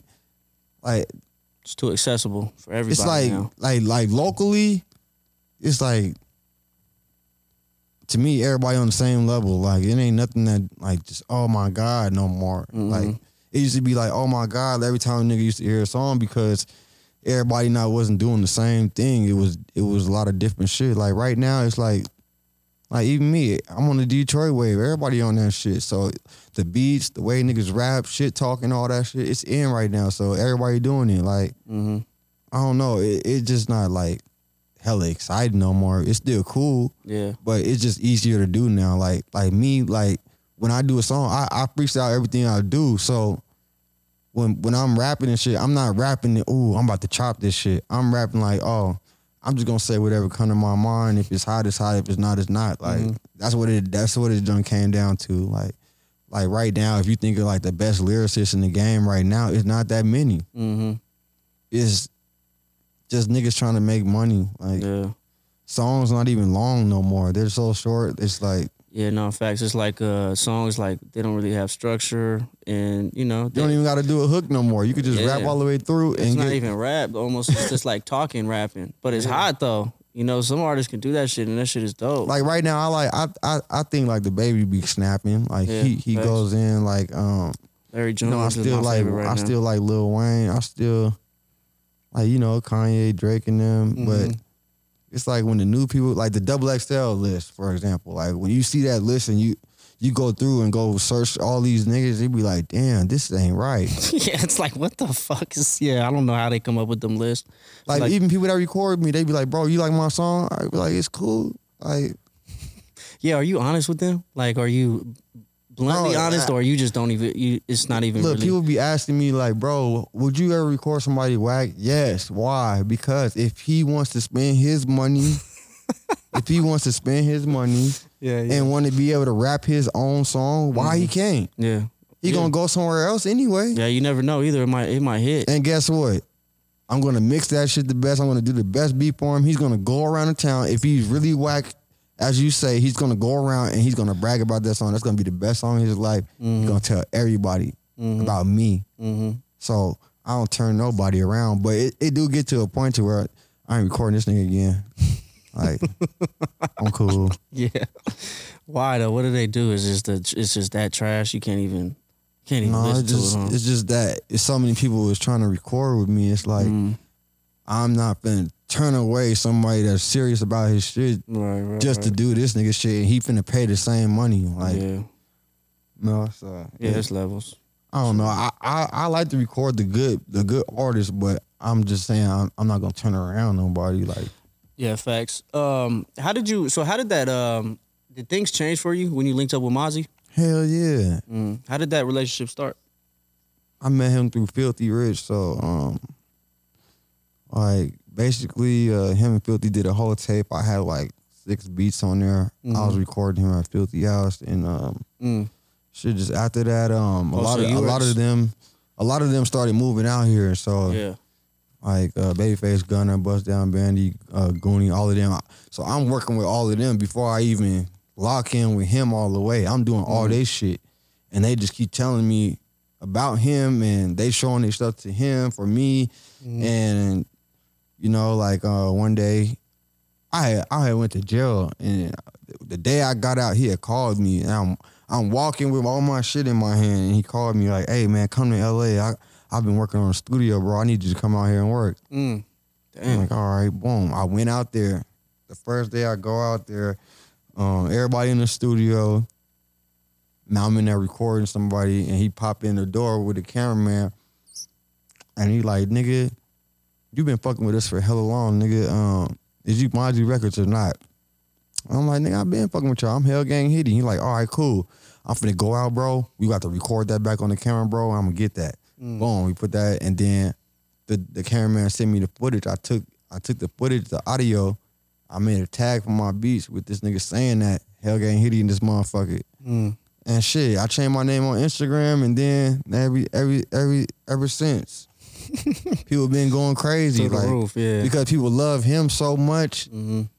It's too accessible for everybody it's like now. like locally, it's like, to me, everybody on the same level. Like it ain't nothing that like just, oh my God, no more. Like it used to be like, oh my God, every time a nigga used to hear a song, because everybody now wasn't doing the same thing. It was a lot of different shit. Like right now, it's like even me, I'm on the Detroit wave. Everybody on that shit. So the beats, the way niggas rap, shit talking, all that shit, it's in right now. So everybody doing it. Like I don't know, it just not like, hella exciting no more. It's still cool. Yeah. But it's just easier to do now. Like me, like when I do a song, I freestyle everything I do. So when I'm rapping and shit, I'm not rapping, ooh, I'm about to chop this shit. I'm rapping like, oh, I'm just gonna say whatever come to my mind. If it's hot, it's hot. If it's not, it's not. Like that's what it done came down to. Like right now, if you think of like the best lyricists in the game right now, it's not that many. It's just niggas trying to make money. Like songs not even long no more. They're so short. It's like no facts. It's like songs like they don't really have structure, and you know you don't even got to do a hook no more. You could just rap all the way through. It's not even rap. Almost it's just like talking, rapping. But it's hot though. You know, some artists can do that shit, and that shit is dope. Like right now, I think like the baby be snapping. Like he goes in like Larry Jones. I still is my favorite right now. I still like Lil Wayne. I still like Kanye, Drake, and them. But it's like when the new people, like the XXL list, for example, like when you see that list and you go through and go search all these niggas, you be like, damn, this ain't right. Yeah, it's like, what the fuck is, I don't know how they come up with them lists. Like even people that record me, they be like, bro, you like my song? I be like, it's cool. Like, yeah, are you honest with them? Like, are you bluntly honest, or you just don't even, it's not even look, really... people be asking me like, bro, would you ever record somebody whack? Yes. Why? Because if he wants to spend his money, and want to be able to rap his own song, why he can't? Yeah. He gonna go somewhere else anyway. Yeah, you never know either. It might hit. And guess what? I'm gonna mix that shit the best. I'm gonna do the best beat for him. He's gonna go around the town. If he's really whack, as you say, he's gonna go around and he's gonna brag about that song. That's gonna be the best song in his life. He's gonna tell everybody about me. So I don't turn nobody around. But it do get to a point to where I ain't recording this nigga again. Like, I'm cool. Yeah. Why though? What do they do? It's just that trash. You can't even listen to it. Huh? It's just that it's so many people was trying to record with me. It's like I'm not finna turn away somebody that's serious about his shit just to do this nigga shit. And he finna pay the same money. Like, no, so it's levels. I don't know. I like to record the good artists, but I'm just saying I'm not gonna turn around nobody. Like, yeah, facts. How did that did things change for you when you linked up with Mozzie? Hell yeah. How did that relationship start? I met him through Filthy Rich, so like basically him and Filthy did a whole tape. I had like 6 beats on there. I was recording him at Filthy House, and shit. Just after that, a lot of them started moving out here. So like Babyface, Gunna, Bust Down Bandy, Goonie, all of them. So I'm working with all of them before I even lock in with him all the way. I'm doing all their shit, and they just keep telling me about him, and they showing their stuff to him for me. And like one day I had went to jail, and the day I got out, he had called me, and I'm walking with all my shit in my hand, and he called me like, "Hey man, come to LA. I've been working on a studio, bro. I need you to come out here and work." Damn. I'm like, all right, boom. I went out there. The first day I go out there, everybody in the studio. Now I'm in there recording somebody, and he pop in the door with the cameraman, and he like, "Nigga, you been fucking with us for hella long, nigga. Is you Mozzie Records or not?" I'm like, "Nigga, I been fucking with y'all. I'm Hell Gang Hitty." He like, "All right, cool. I'm finna go out, bro. We got to record that back on the camera, bro. I'm gonna get that." Boom, we put that, and then the cameraman sent me the footage. I took the footage, the audio. I made a tag for my beats with this nigga saying that Hell Gang Hitty in this motherfucker. And shit, I changed my name on Instagram, and then ever since, people been going crazy, like roof, because people love him so much, and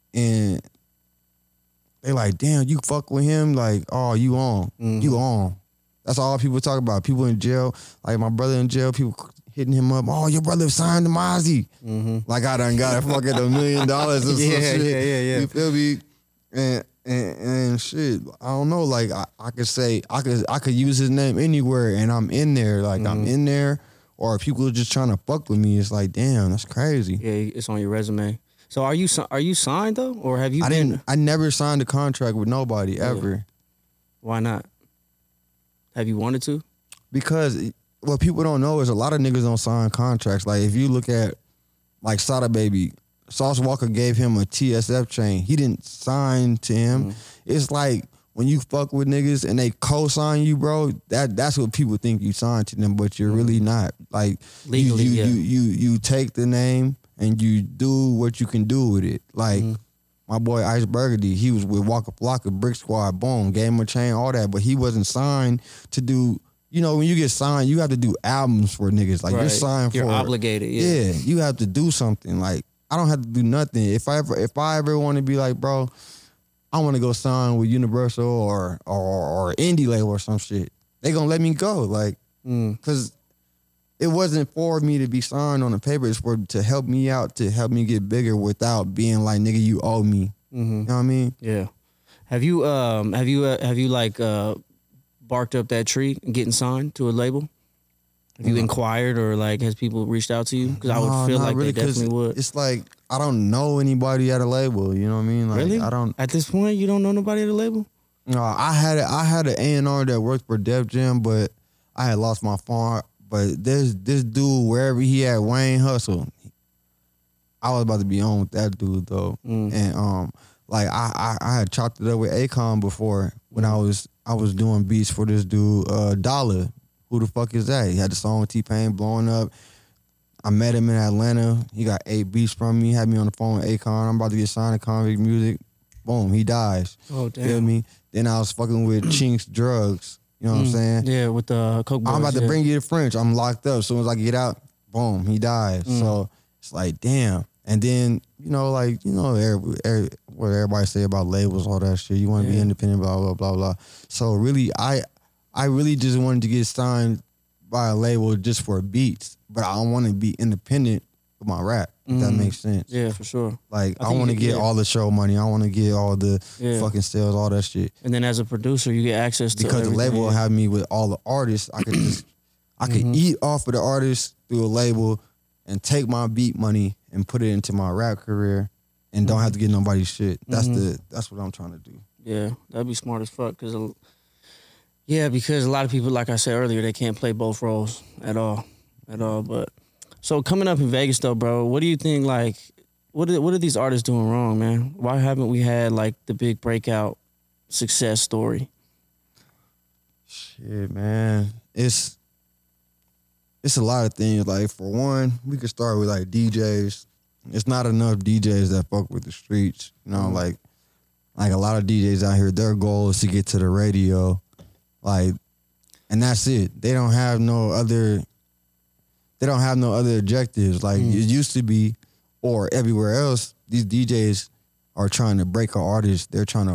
they like, damn, you fuck with him, like, oh, you on, you on. That's all people talk about. People in jail, like my brother in jail, people hitting him up. Oh, your brother signed to Mozzie. Like I done got fucking $1 million or some shit. Yeah. You feel me? And shit, I don't know. Like I could say I could use his name anywhere, and I'm in there. Like I'm in there, or if people are just trying to fuck with me, it's like, damn, that's crazy. Yeah, it's on your resume. So are you signed though, or have you? I never signed a contract with nobody ever. Why not? Have you wanted to? Because what people don't know is a lot of niggas don't sign contracts. Like if you look at like Sada Baby Sauce Walker gave him a TSF chain. He didn't sign to him. It's like when you fuck with niggas and they co-sign you, bro, that's what people think you signed to them, but you're really not. Like Legally, you take the name and you do what you can do with it. Like my boy Ice Burgundy, he was with Waka Flocka, Brick Squad, boom, gave him a chain, all that, but he wasn't signed to do. You know, when you get signed, you have to do albums for niggas. Like you're signed for. You're obligated. Yeah, you have to do something. Like I don't have to do nothing. If I ever want to be like, bro, I want to go sign with Universal or indie label or some shit, they gonna let me go. Like, cause it wasn't for me to be signed on the paper. It's to help me out, to help me get bigger without being like, nigga, you owe me. You know what I mean? Yeah. Have you like barked up that tree and getting signed to a label? Have you inquired or like has people reached out to you? Because I would feel like really, they definitely would. It's like I don't know anybody at a label. You know what I mean? Like, really? I don't. At this point, you don't know nobody at a label? No, I had an A&R that worked for Def Jam, but I had lost my phone. But this dude, wherever he at, Wayne Hustle, I was about to be on with that dude though, and like I had chopped it up with Akon before when I was doing beats for this dude, Dollar. Who the fuck is that? He had the song with T-Pain blowing up. I met him in Atlanta. He got 8 beats from me. Had me on the phone with Akon. I'm about to get signed to Convict Music. Boom, he dies. Oh damn. Feel me? Then I was fucking with Chinks Drugs. You know what I'm saying? Yeah, with the Coke Boys. I'm about to bring you to French. I'm locked up. As soon as I get out, boom, he dies. So it's like, damn. And then, what everybody say about labels, all that shit. You want to be independent, blah, blah, blah, blah. So really, I really just wanted to get signed by a label just for beats, but I don't want to be independent with my rap, if that makes sense. Yeah, for sure. Like, I want to get all the show money. I want to get all the fucking sales, all that shit. And then as a producer, you get access to because everything. the label will have me with all the artists. I could just, I could eat off of the artists through a label and take my beat money and put it into my rap career and don't have to get nobody's shit. That's what I'm trying to do. Yeah, that'd be smart as fuck. Because a lot of people, like I said earlier, they can't play both roles at all. But so coming up in Vegas though, bro, what do you think? Like, what are these artists doing wrong, man? Why haven't we had like the big breakout success story? Shit, man, it's a lot of things. Like, for one, we could start with like DJs. It's not enough DJs that fuck with the streets. You know, like a lot of DJs out here, their goal is to get to the radio. Like, and that's it. They don't have no other objectives. Like it used to be, or everywhere else, these DJs are trying to break an artist. They're trying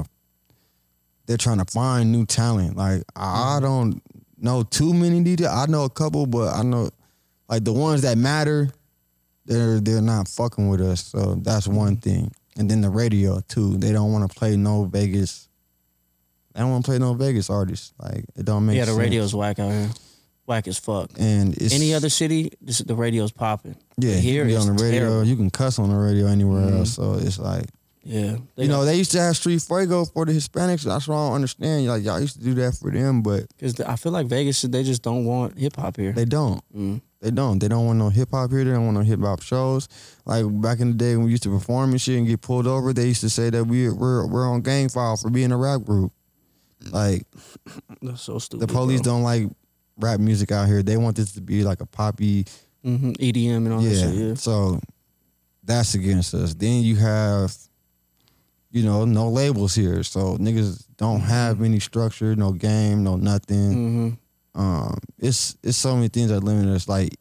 to find new talent. Like, I don't know too many DJs. I know a couple, but I know like the ones that matter, they're not fucking with us. So that's one thing. And then the radio too. They don't want to play no Vegas. They don't want to play no Vegas artists. Like, it don't make sense. Yeah, the radio's whack out here. Whack as fuck. And it's, any other city, the radio's popping. Yeah, here you can be on the radio. Terrible. You can cuss on the radio anywhere else. So it's like, yeah, they used to have Street Fuego for the Hispanics. That's what I don't understand. Like, y'all used to do that for them, but because I feel like Vegas, they just don't want hip hop here. They don't. They don't. They don't want no hip hop here. They don't want no hip hop shows. Like back in the day when we used to perform and shit and get pulled over, they used to say that we're on gang file for being a rap group. Like, that's so stupid. The police don't like rap music out here. They want this to be like a poppy EDM and all that shit. Yeah. So that's against us. Then you have, no labels here. So niggas don't have any structure, no game, no nothing. It's so many things that limit us. Like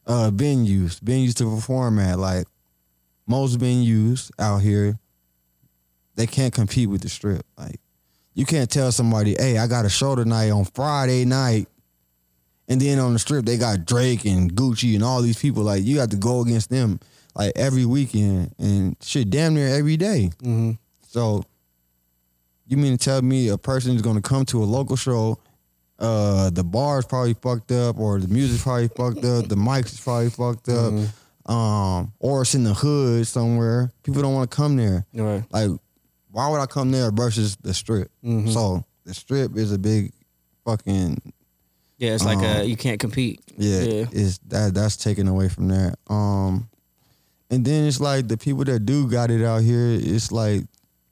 venues to perform at. Like, most venues out here, they can't compete with the Strip. Like, you can't tell somebody, hey, I got a show tonight on Friday night, and then on the Strip they got Drake and Gucci and all these people. Like, you have to go against them like every weekend and shit, damn near every day. So you mean to tell me a person is gonna come to a local show? The bar's probably fucked up, or the music's probably fucked up, the mics is probably fucked up, or it's in the hood somewhere. People don't want to come there. Right. Like, why would I come there versus the Strip? So the Strip is a big fucking it's like you can't compete. Yeah. Is that's taken away from there. And then it's like the people that do got it out here, it's like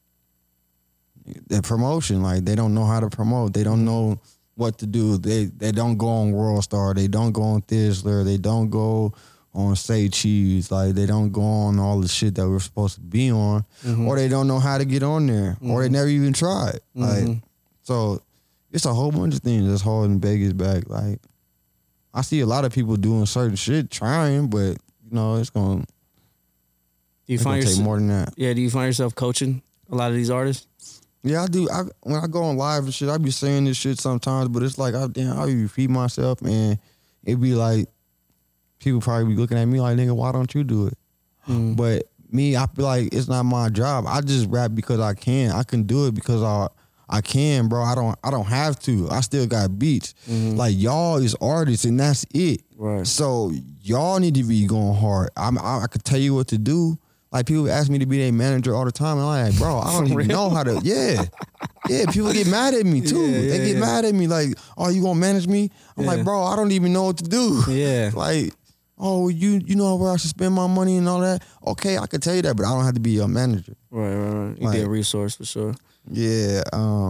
the promotion. Like they don't know how to promote. They don't know what to do. They don't go on World Star. They don't go on Thizzler. They don't go on Say Cheese. Like they don't go on all the shit that we're supposed to be on. Or they don't know how to get on there. Or they never even tried. Like so it's a whole bunch of things that's holding Vegas back. Like I see a lot of people doing certain shit, trying, but you know, it's gonna take more than that. Yeah, do you find yourself coaching a lot of these artists? Yeah, I do. When I go on live and shit, I be saying this shit sometimes, but it's like I be repeat myself, and it be like people probably be looking at me like, nigga, why don't you do it? But me, I feel like it's not my job. I just rap because I can. I can do it because I can, bro. I don't have to. I still got beats. Like y'all is artists, and that's it. Right. So y'all need to be going hard. I could tell you what to do. Like people ask me to be their manager all the time, and I'm like, bro, I don't even know how to. Yeah, people get mad at me too. They get mad at me like, oh, you gonna manage me? I'm like, bro, I don't even know what to do. Yeah. Like, oh, you know where I should spend my money and all that. Okay, I could tell you that, but I don't have to be your manager. Right. You be a resource for sure. Yeah.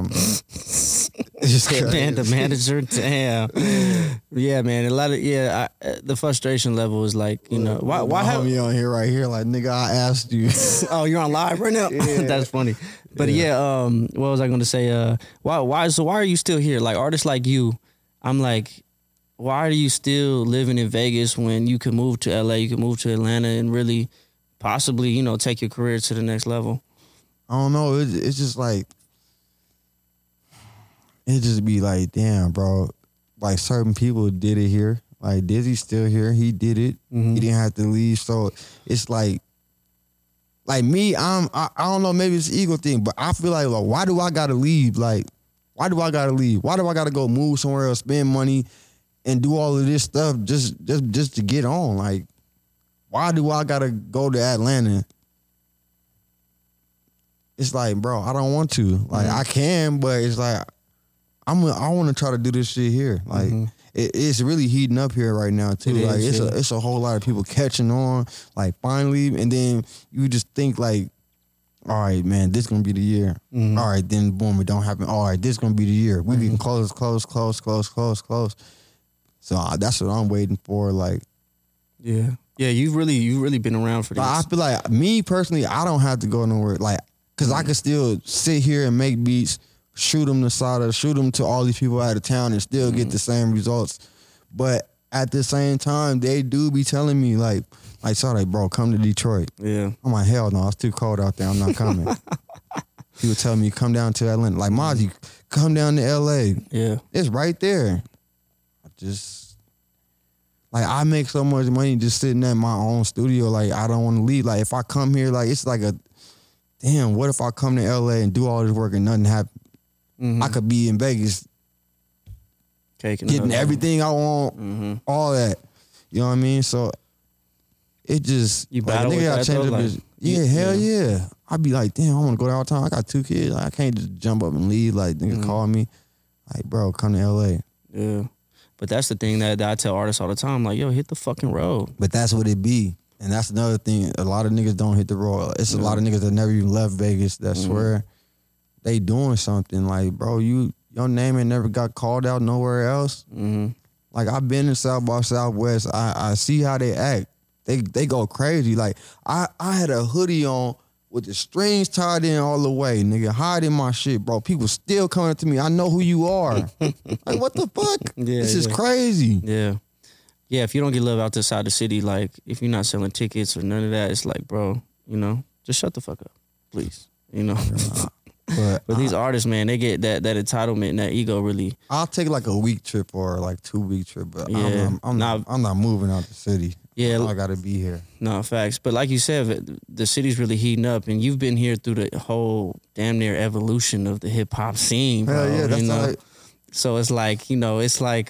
The manager. Damn. Yeah, man. A lot of the frustration level is like, you know, why have me on here right here? Like, nigga, I asked you. Oh, you're on live right now. Yeah. That's funny. But what was I going to say? Why are you still here? Like artists like you, I'm like, why are you still living in Vegas when you could move to LA, you could move to Atlanta, and really possibly, you know, take your career to the next level? I don't know. It's just like, it just be like, damn, bro. Like certain people did it here. Like Dizzy's still here. He did it. He didn't have to leave. So it's like me, I don't know, maybe it's an ego thing, but I feel like why do I gotta leave? Like, why do I gotta leave? Why do I gotta go move somewhere else, spend money, and do all of this stuff just to get on? Like, why do I gotta go to Atlanta? It's like, bro, I don't want to. Like, I can, but it's like, I want to try to do this shit here. Like, it's really heating up here right now too. It's a whole lot of people catching on. Like, finally, and then you just think like, all right, man, this gonna be the year. All right, then boom, it don't happen. All right, this gonna be the year. We getting close. So that's what I'm waiting for. Like, yeah, you've really been around for this. I feel like me personally, I don't have to go nowhere. Like, cause I can still sit here and make beats, shoot them to Sada, shoot them to all these people out of town, and still get the same results. But at the same time, they do be telling me like Sada, bro, come to Detroit. Yeah, I'm like, hell no, it's too cold out there. I'm not coming. People tell me come down to Atlanta. Like, Mozzie, come down to LA. Yeah, it's right there. I make so much money just sitting at my own studio. Like, I don't want to leave. Like, if I come here, like, it's like damn, what if I come to LA and do all this work and nothing happens? I could be in Vegas getting everything I want, all that. You know what I mean? So it just, you battle with that though? Hell yeah. I'd be like, damn, I want to go there all the time. I got 2 kids. I can't just jump up and leave. Like, nigga call me. Like, bro, come to LA. Yeah. But that's the thing that I tell artists all the time. Like, yo, hit the fucking road. But that's what it be. And that's another thing. A lot of niggas don't hit the road. It's a lot of niggas that never even left Vegas that swear they doing something. Like, bro, your name ain't never got called out nowhere else. Like, I've been in South by Southwest. I see how they act. They go crazy. Like, I had a hoodie on with the strings tied in all the way, nigga, hiding my shit, bro. People still coming up to me. I know who you are. Like, what the fuck? This is crazy. Yeah. Yeah, if you don't get love out this side of the city, like, if you're not selling tickets or none of that, it's like, bro, you know, just shut the fuck up, please. You know? But these artists, man, they get that entitlement and that ego really. I'll take like a week trip or like 2-week trip, but I'm not moving out the city. Yeah, I gotta be here. No, facts. But like you said, the city's really heating up, and you've been here through the whole damn near evolution of the hip hop scene, bro. Hell yeah, that's right. So it's like, you know,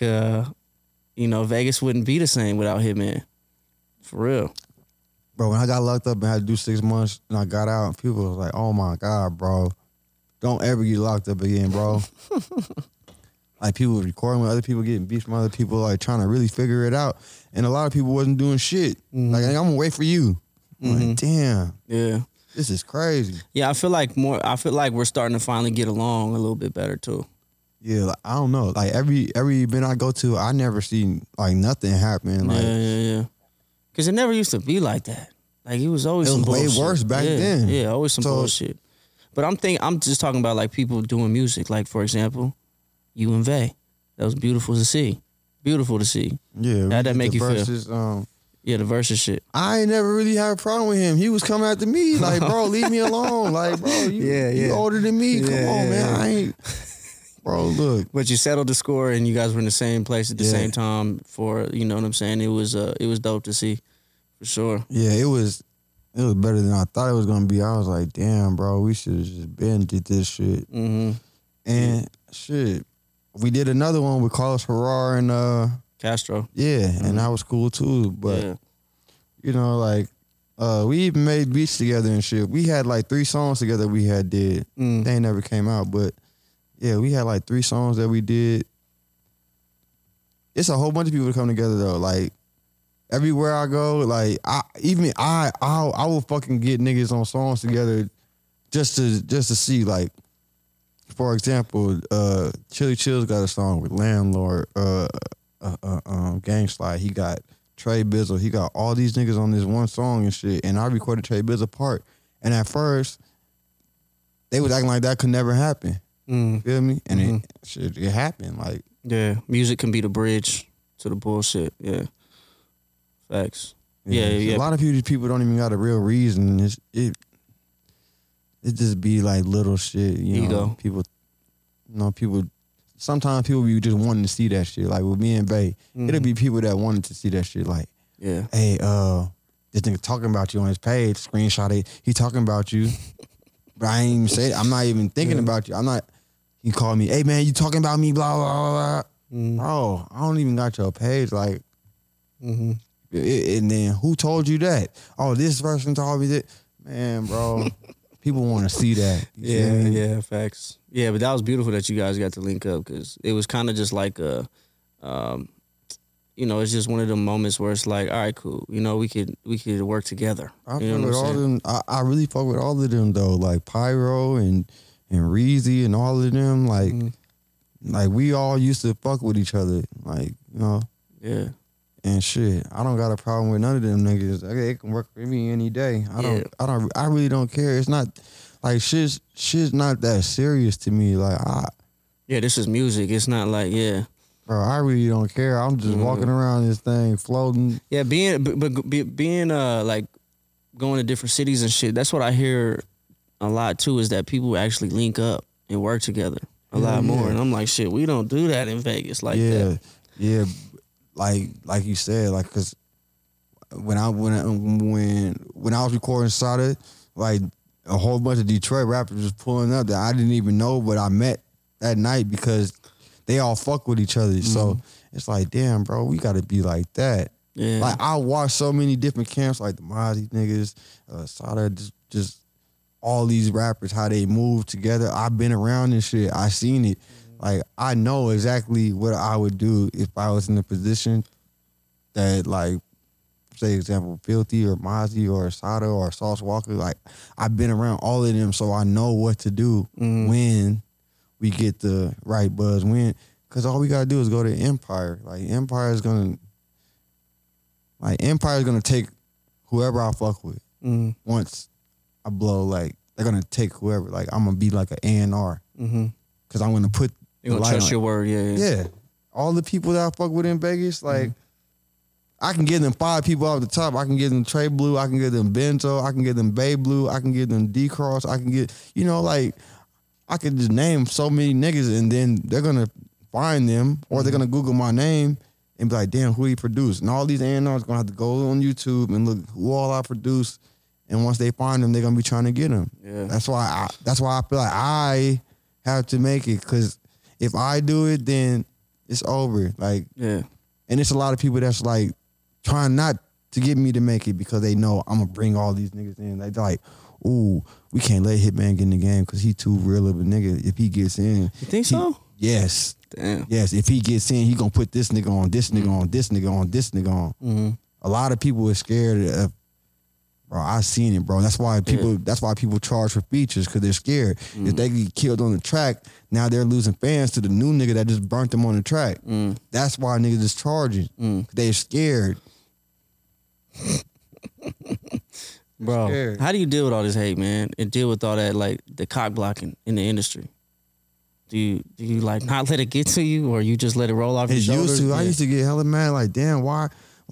Vegas wouldn't be the same without Hitman. For real. Bro, when I got locked up and had to do 6 months and I got out, people was like, oh my God, bro. Don't ever get locked up again, bro. Like, people were recording with other people, getting beats from other people, like trying to really figure it out. And a lot of people wasn't doing shit. Like, I'm gonna wait for you. Like, damn, Yeah. this is crazy. Yeah, I feel like we're starting to finally get along a little bit better too. Yeah, like, I don't know. Like every event I go to, I never see like nothing happen. Like Yeah. Because it never used to be like that. Like it was always some way bullshit. worse back then. Yeah, always some So- bullshit. But I'm just talking about like people doing music. Like for example, you and Vay. That was beautiful to see. Beautiful to see. yeah, How'd that we make did you the feel? verses, Yeah, the versus shit. I ain't never really had a problem with him. He was coming after me, like, bro, leave me alone. Like, bro, you older than me. Come on, man. I ain't, bro. Look, But you settled the score and you guys were in the same place at the Yeah. same time for, you know what I'm saying? It was dope to see. For sure. yeah, it was better than I thought it was gonna be. I was like, damn, bro, we should have just been did this shit. Mm-hmm. And shit, we did another one with Carlos Ferrar and Castro. and that was cool too. But Yeah. you know, like we even made beats together and shit. We had like 3 songs together we had did. Mm. They ain't never came out, but yeah, we had like 3 songs that we did. It's a whole bunch of people that come together though. Like everywhere I go, like I will fucking get niggas on songs together just to see. Like for example, Chili Chills got a song with Landlord, Gang Slide. He got Trey Bizzle. He got all these niggas on this one song and shit. And I recorded Trey Bizzle part. And at first, they was acting like that could never happen. Mm. Feel me? And it happened. Like, Yeah. Music can be the bridge to the bullshit. Yeah. Facts. Yeah. A lot of people don't even got a real reason. It just be like little shit. You Ego. know, people. Sometimes people be just wanting to see that shit. Like with me and Bay, it'll be people that wanted to see that shit. Like, Yeah. hey, this nigga talking about you on his page. Screenshot it. He talking about you, but I ain't even say. I'm not even thinking about you. I'm not. He called me. Hey man, you talking about me? Blah blah blah. Bro, I don't even got your page. Like, and then who told you that? Oh, this person told me that. Man, bro, people want to see that. You feel me? Yeah, facts. Yeah, but that was beautiful that you guys got to link up because it was kind of just like it's just one of them moments where it's like, all right, cool. You know, we could work together. I You fuck know with what I'm all saying? them. I really fuck with all of them though. Like Pyro and Reezy and all of them. Like, like we all used to fuck with each other. Like, you know. Yeah. And shit, I don't got a problem with none of them niggas. They can work for me any day. I really don't care. It's not like shit's not that serious to me. Like Yeah, this is music. It's not like, yeah. bro, I really don't care. I'm just walking around this thing floating. Yeah, being like going to different cities and shit. That's what I hear a lot too. Is that people actually link up and work together a lot more. And I'm like, shit, we don't do that in Vegas like that. Yeah, like you said, like because when I was recording Sada, like a whole bunch of Detroit rappers was pulling up that I didn't even know, but I met that night because they all fuck with each other. So it's like, damn, bro, we got to be like that. Yeah. Like I watched so many different camps, like the Mozzie niggas, Sada, just all these rappers, how they move together. I've been around this shit. I seen it. Like I know exactly what I would do if I was in a position that, like, say example, Filthy or Mozzie or Sada or Sauce Walker. Like I've been around all of them, so I know what to do when we get the right buzz. Because all we gotta do is go to Empire. Like Empire's gonna take whoever I fuck with. Once I blow, like they're gonna take whoever. Like I'm gonna be like an A&R because I'm gonna put. You gonna trust your word, Yeah. All the people that I fuck with in Vegas, like I can give them 5 people off the top. I can give them Trey Blue. I can give them Benzo. I can give them Bay Blue. I can give them D-Cross. I can get, like I could just name so many niggas and then they're gonna find them or they're gonna Google my name and be like, damn, who he produced? And all these A&Rs gonna have to go on YouTube and look who all I produced. And once they find them, they're gonna be trying to get them. Yeah. That's why I feel like I have to make it, because if I do it, then it's over. Like, Yeah. and it's a lot of people that's like trying not to get me to make it because they know I'm gonna bring all these niggas in. They're like, ooh, we can't let Hitman get in the game because he too real of a nigga. If he gets in, You think so? Yes. Damn. Yes, if he gets in, he gonna put this nigga on, this nigga on, this nigga on, this nigga on. A lot of people are scared of Bro, I seen it, bro. That's why people charge for features, because they're scared. If they get killed on the track, now they're losing fans to the new nigga that just burnt them on the track. That's why niggas is charging. They're scared. Bro, scared. how do you deal with all this hate, man? And deal with all that, like, the cock blocking in the industry? Do you like not let it get to you, or you just let it roll off your shoulders? Used to. I used to get hella mad, like, damn, why,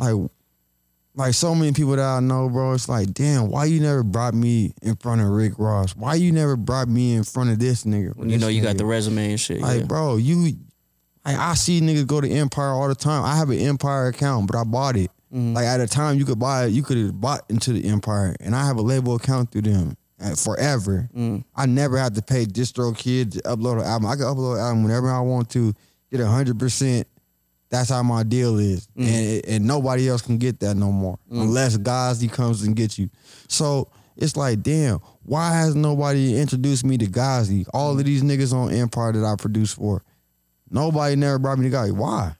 like so many people that I know, bro, it's like, damn, why you never brought me in front of Rick Ross? Why you never brought me in front of this nigga? When you know you got the resume and shit. Like, bro, I see niggas go to Empire all the time. I have an Empire account, but I bought it. Like, at a time you could buy it, you could have bought into the Empire, and I have a label account through them forever. I never had to pay DistroKid to upload an album. I can upload an album whenever I want to, get 100%. That's how my deal is. And nobody else can get that no more. Unless Ghazi comes and gets you. So it's like, damn, why has nobody introduced me to Ghazi? All of these niggas on Empire that I produced for. Nobody never brought me to Ghazi. Why?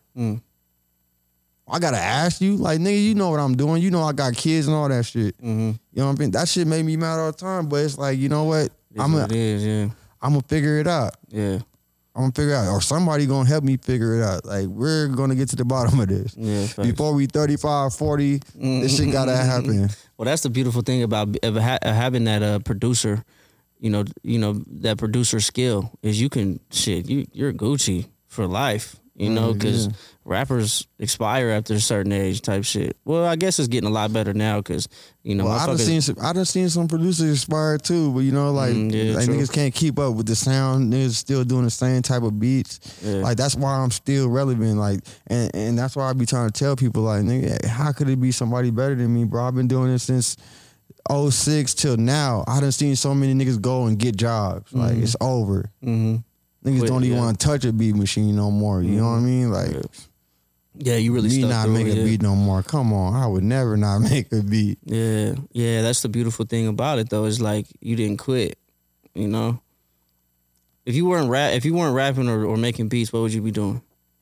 I gotta ask you. Like, nigga, you know what I'm doing. You know I got kids and all that shit. You know what I mean? That shit made me mad all the time. But it's like, you know what? I'm gonna figure it out. Yeah. I'm gonna figure it out, or somebody gonna help me figure it out. Like, we're gonna get to the bottom of this. Yeah, before we 35, 40, this shit gotta happen. Well, that's the beautiful thing about having that producer, you know, that producer skill is you can you're Gucci for life. You know, because rappers expire after a certain age type shit. Well, I guess it's getting a lot better now because, you know, I done seen some producers expire too, but, you know, like niggas can't keep up with the sound. Niggas still doing the same type of beats. Yeah. Like, that's why I'm still relevant. Like, and that's why I be trying to tell people, like, nigga, how could it be somebody better than me, bro? I've been doing this since 06 till now. I done seen so many niggas go and get jobs. Like, it's over. Niggas don't even want to touch a beat machine no more. You know what I mean? Like, you really me stuck not through make it, a beat no more. Come on, I would never not make a beat. Yeah, that's the beautiful thing about it though. Is like you didn't quit. You know, if you weren't rapping or making beats, what would you be doing?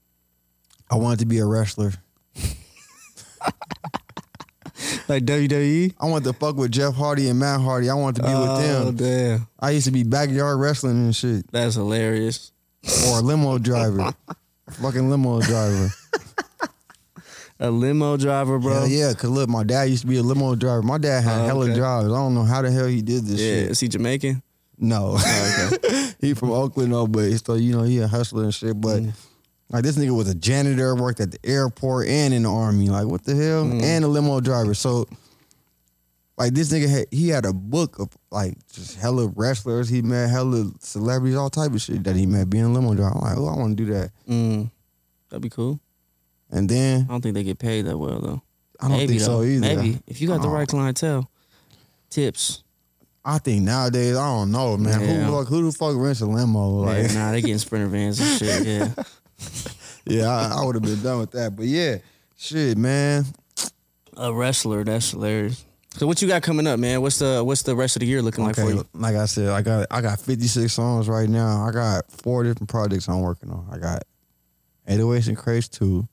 I wanted to be a wrestler. Like WWE? I wanted to fuck with Jeff Hardy and Matt Hardy. I wanted to be with them. Oh, damn. I used to be backyard wrestling and shit. That's hilarious. Or a limo driver. Fucking limo driver. A limo driver, bro? Yeah, because look, my dad used to be a limo driver. My dad had hella jobs. I don't know how the hell he did this shit. Is he Jamaican? No. Oh, okay. He from Oakland, though, but so, you know, he a hustler and shit, but... Like, this nigga was a janitor, worked at the airport and in the army. Like, what the hell? And a limo driver. So, like, this nigga he had a book of, like, just hella wrestlers. He met hella celebrities, all type of shit that he met being a limo driver. I'm like, oh, I want to do that. That'd be cool. And then... I don't think they get paid that well, though. I don't think so either. Maybe. If you got the right clientele. Tips. I think nowadays, I don't know, man. Yeah. Who the fuck rents a limo? Like, Yeah, they getting Sprinter vans and shit, yeah. Yeah, I would have been done with that. But yeah, shit, man. A wrestler, that's hilarious. So what you got coming up, man? What's the rest of the year looking like for you? Like I said, I got 56 songs right now. I got 4 different projects I'm working on. I got 808s and Craze 2.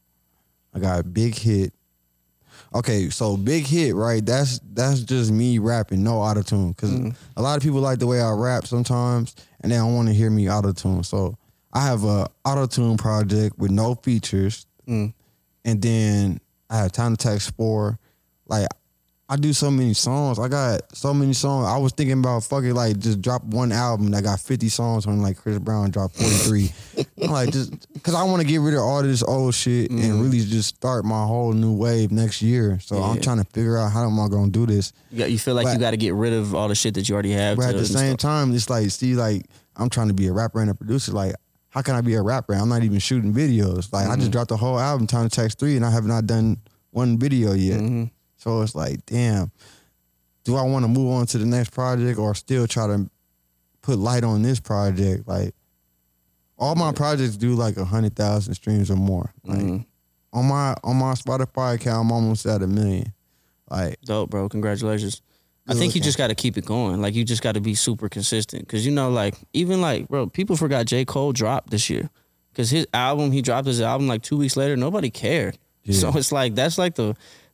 I got Big Hit. Okay, so Big Hit, right? That's just me rapping, no auto-tune. Because a lot of people like the way I rap sometimes, and they don't want to hear me auto-tune. So I have a auto-tune project with no features. And then I have Time to Text 4. Like, I do so many songs. I got so many songs. I was thinking about fucking like just drop one album that got 50 songs on, like Chris Brown dropped 43. I'm like, just because I want to get rid of all this old shit and really just start my whole new wave next year. So I'm trying to figure out how am I going to do this. You feel like you got to get rid of all the shit that you already have. But at the same time, it's like, see, like I'm trying to be a rapper and a producer. Like, how can I be a rapper? I'm not even shooting videos. Like, I just dropped the whole album, Time to Text 3, and I have not done one video yet. So it's like, damn, do I want to move on to the next project or still try to put light on this project? Like, all my projects do like 100,000 streams or more. Like, on my Spotify account, I'm almost at 1 million. Like, dope, bro. Congratulations. I think you just got to keep it going. Like, you just got to be super consistent. Because, you know, like, even like, bro, people forgot J. Cole dropped this year. Because he dropped his album like 2 weeks later. Nobody cared. Yeah. So it's like, that's like the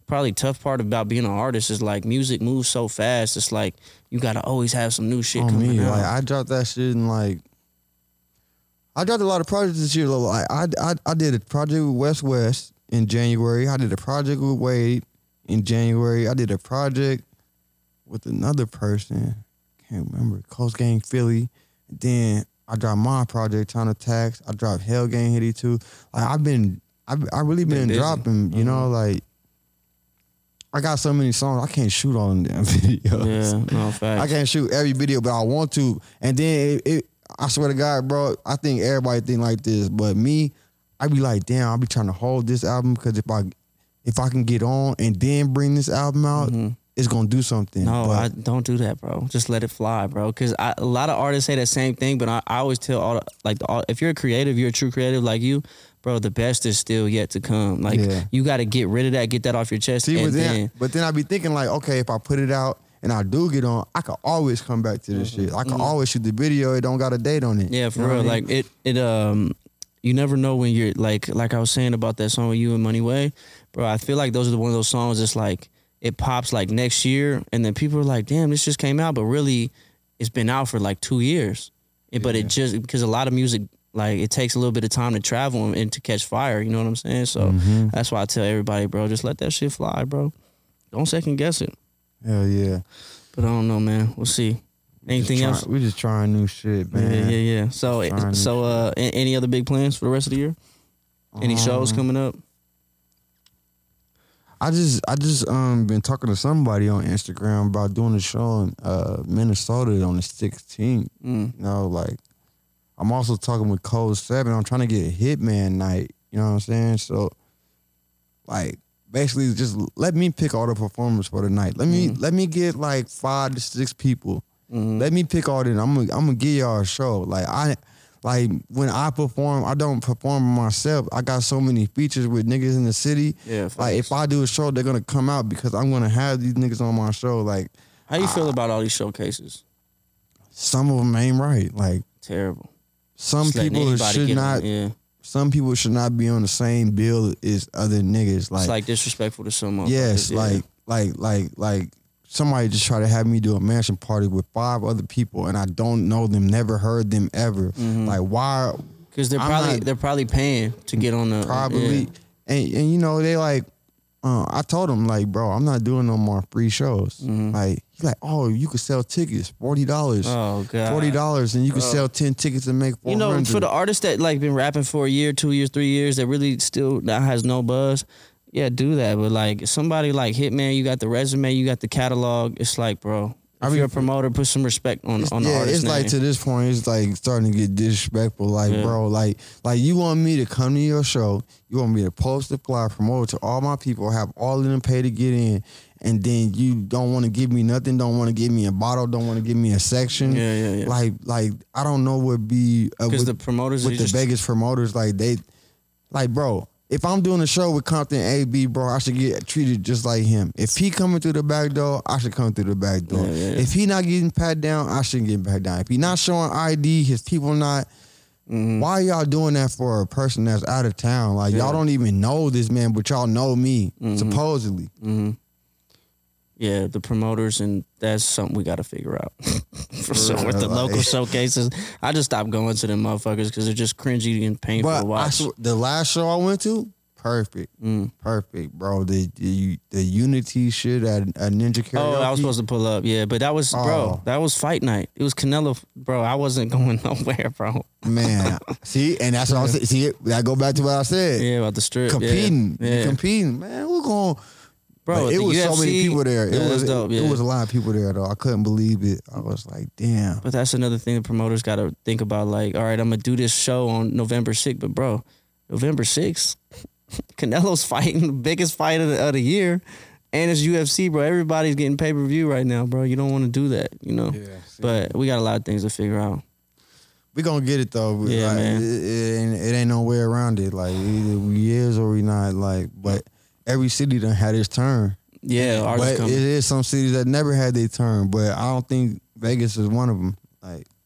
probably tough part about being an artist is like music moves so fast. It's like you gotta always have some new shit coming out. Like I dropped that shit in like I dropped a lot of projects this year. Like I did a project with West West in January. I did a project with Wade in January. I did a project with another person. Can't remember. Coast Gang Philly. And then I dropped my project, China Tax. I dropped Hell Gang Hitty too. Like I really been dropping, you know, like I got so many songs, I can't shoot all them damn videos. Yeah, no facts. I can't shoot every video, but I want to. And then I swear to God, bro, I think everybody think like this, but me, I be like, damn, I be trying to hold this album because if I can get on and then bring this album out, it's gonna do something. No, I don't do that, bro. Just let it fly, bro. Because a lot of artists say that same thing, but I always tell if you're a creative, you're a true creative like you, bro, the best is still yet to come. Like you got to get rid of that, get that off your chest. See, but then I be thinking like, okay, if I put it out and I do get on, I can always come back to this shit. I can always shoot the video. It don't got a date on it. Yeah, for real. Like it you never know when you're like I was saying about that song with you and Money Way, bro. I feel like those are one of those songs that's like it pops like next year, and then people are like, damn, this just came out, but really it's been out for like 2 years. But it just because a lot of music, like it takes a little bit of time to travel and to catch fire. You know what I'm saying? So that's why I tell everybody, bro, just let that shit fly, bro. Don't second guess it. Hell yeah. But I don't know, man. We'll see. Anything else? We just trying new shit, man. Yeah. So any other big plans for the rest of the year? Any shows coming up? I just been talking to somebody on Instagram about doing a show in Minnesota on the 16th. You know, like I'm also talking with Code 7. I'm trying to get a Hitman night. You know what I'm saying? So like basically just let me pick all the performers for the night. Let me get like 5 to 6 people. Let me pick all them. I'm gonna give y'all a show. Like when I perform, I don't perform myself. I got so many features with niggas in the city. Yeah, like if I do a show, they're gonna come out because I'm gonna have these niggas on my show. Like, how you feel about all these showcases? Some of them ain't right. Like terrible. Some people should not. Some people should not be on the same bill as other niggas. Like it's like disrespectful to someone. Yes, like somebody just tried to have me do a mansion party with 5 other people, and I don't know them, never heard them ever. Like why? Because they're probably paying to get on the probably, and you know they like. I told him like, bro, I'm not doing no more free shows. Like he's like, oh, you could sell tickets, $40. Oh god, $40, and you could sell 10 tickets and make $400. You know, for the artists that like been rapping for a year, 2 years, 3 years, that really still that has no buzz. Yeah, do that. But like somebody like Hitman, you got the resume, you got the catalog. It's like, bro, if you're a promoter, put some respect on the artist name. It's like to this point, it's like starting to get disrespectful. Like, bro, like you want me to come to your show, you want me to post the flyer, promote it to all my people, have all of them pay to get in, and then you don't want to give me nothing, don't want to give me a bottle, don't want to give me a section. Yeah. Like I don't know what be because the promoters with the Vegas promoters, like they, like bro. If I'm doing a show with Compton AB, bro, I should get treated just like him. If he coming through the back door, I should come through the back door. If he not getting pat down, I shouldn't get pat down. If he not showing ID, his people not. Why are y'all doing that for a person that's out of town? Like y'all don't even know this man, but y'all know me supposedly. Yeah, the promoters, and that's something we got to figure out. For sure, with the local showcases, I just stopped going to them motherfuckers because they're just cringy and painful to watch. The last show I went to, perfect, bro. The Unity shit at Ninja Karaoke. Oh, I was supposed to pull up, yeah, but that was, bro, that was fight night. It was Canelo, bro. I wasn't going nowhere, bro. Man, see, and that's what I was saying. See, I go back to what I said. Yeah, about the strip. Competing, man. We're going. Bro, like, it was UFC, so many people there. It was dope. It was a lot of people there though. I couldn't believe it. I was like, damn. But that's another thing the promoters got to think about. Like, all right, I'm gonna do this show on November 6th, but bro, November 6th, Canelo's fighting the biggest fight of the year, and it's UFC, bro. Everybody's getting pay-per-view right now, bro. You don't want to do that, you know. Yeah, but we got a lot of things to figure out. We gonna get it though. Yeah, like, man. It ain't no way around it. Like either we is or we not. Like, but. Every city done had its turn. Yeah, ours but is coming. It is some cities that never had their turn. But I don't think Vegas is one of them. Like,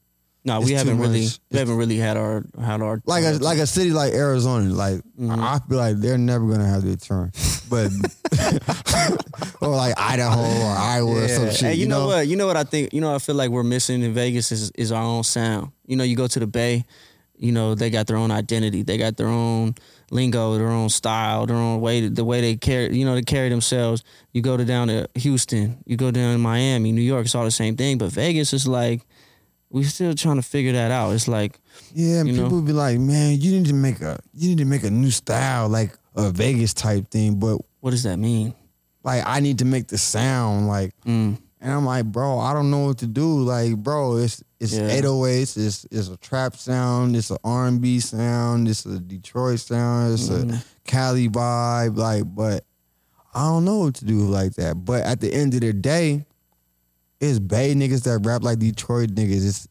No, it's we too haven't really much. we haven't really had our Like a city like Arizona, like I feel like they're never gonna have their turn, but or like Idaho or Iowa or some shit. Hey, you know what? You know what I think? You know, I feel like we're missing in Vegas is our own sound. You know, you go to the Bay, you know, they got their own identity. They got their own lingo, their own style, their own way, the way they carry, you know, they carry themselves. You go down to Houston, you go down to Miami, New York, it's all the same thing. But Vegas is like, we still trying to figure that out. It's like, yeah, and people be like, man, you need to make a new style, like a Vegas type thing. But what does that mean? Like, I need to make the sound like, and I'm like, bro, I don't know what to do. Like, bro, it's 808s, it's a trap sound, it's an R&B sound, it's a Detroit sound, it's a Cali vibe, like, but I don't know what to do like that. But at the end of the day, it's Bay niggas that rap like Detroit niggas.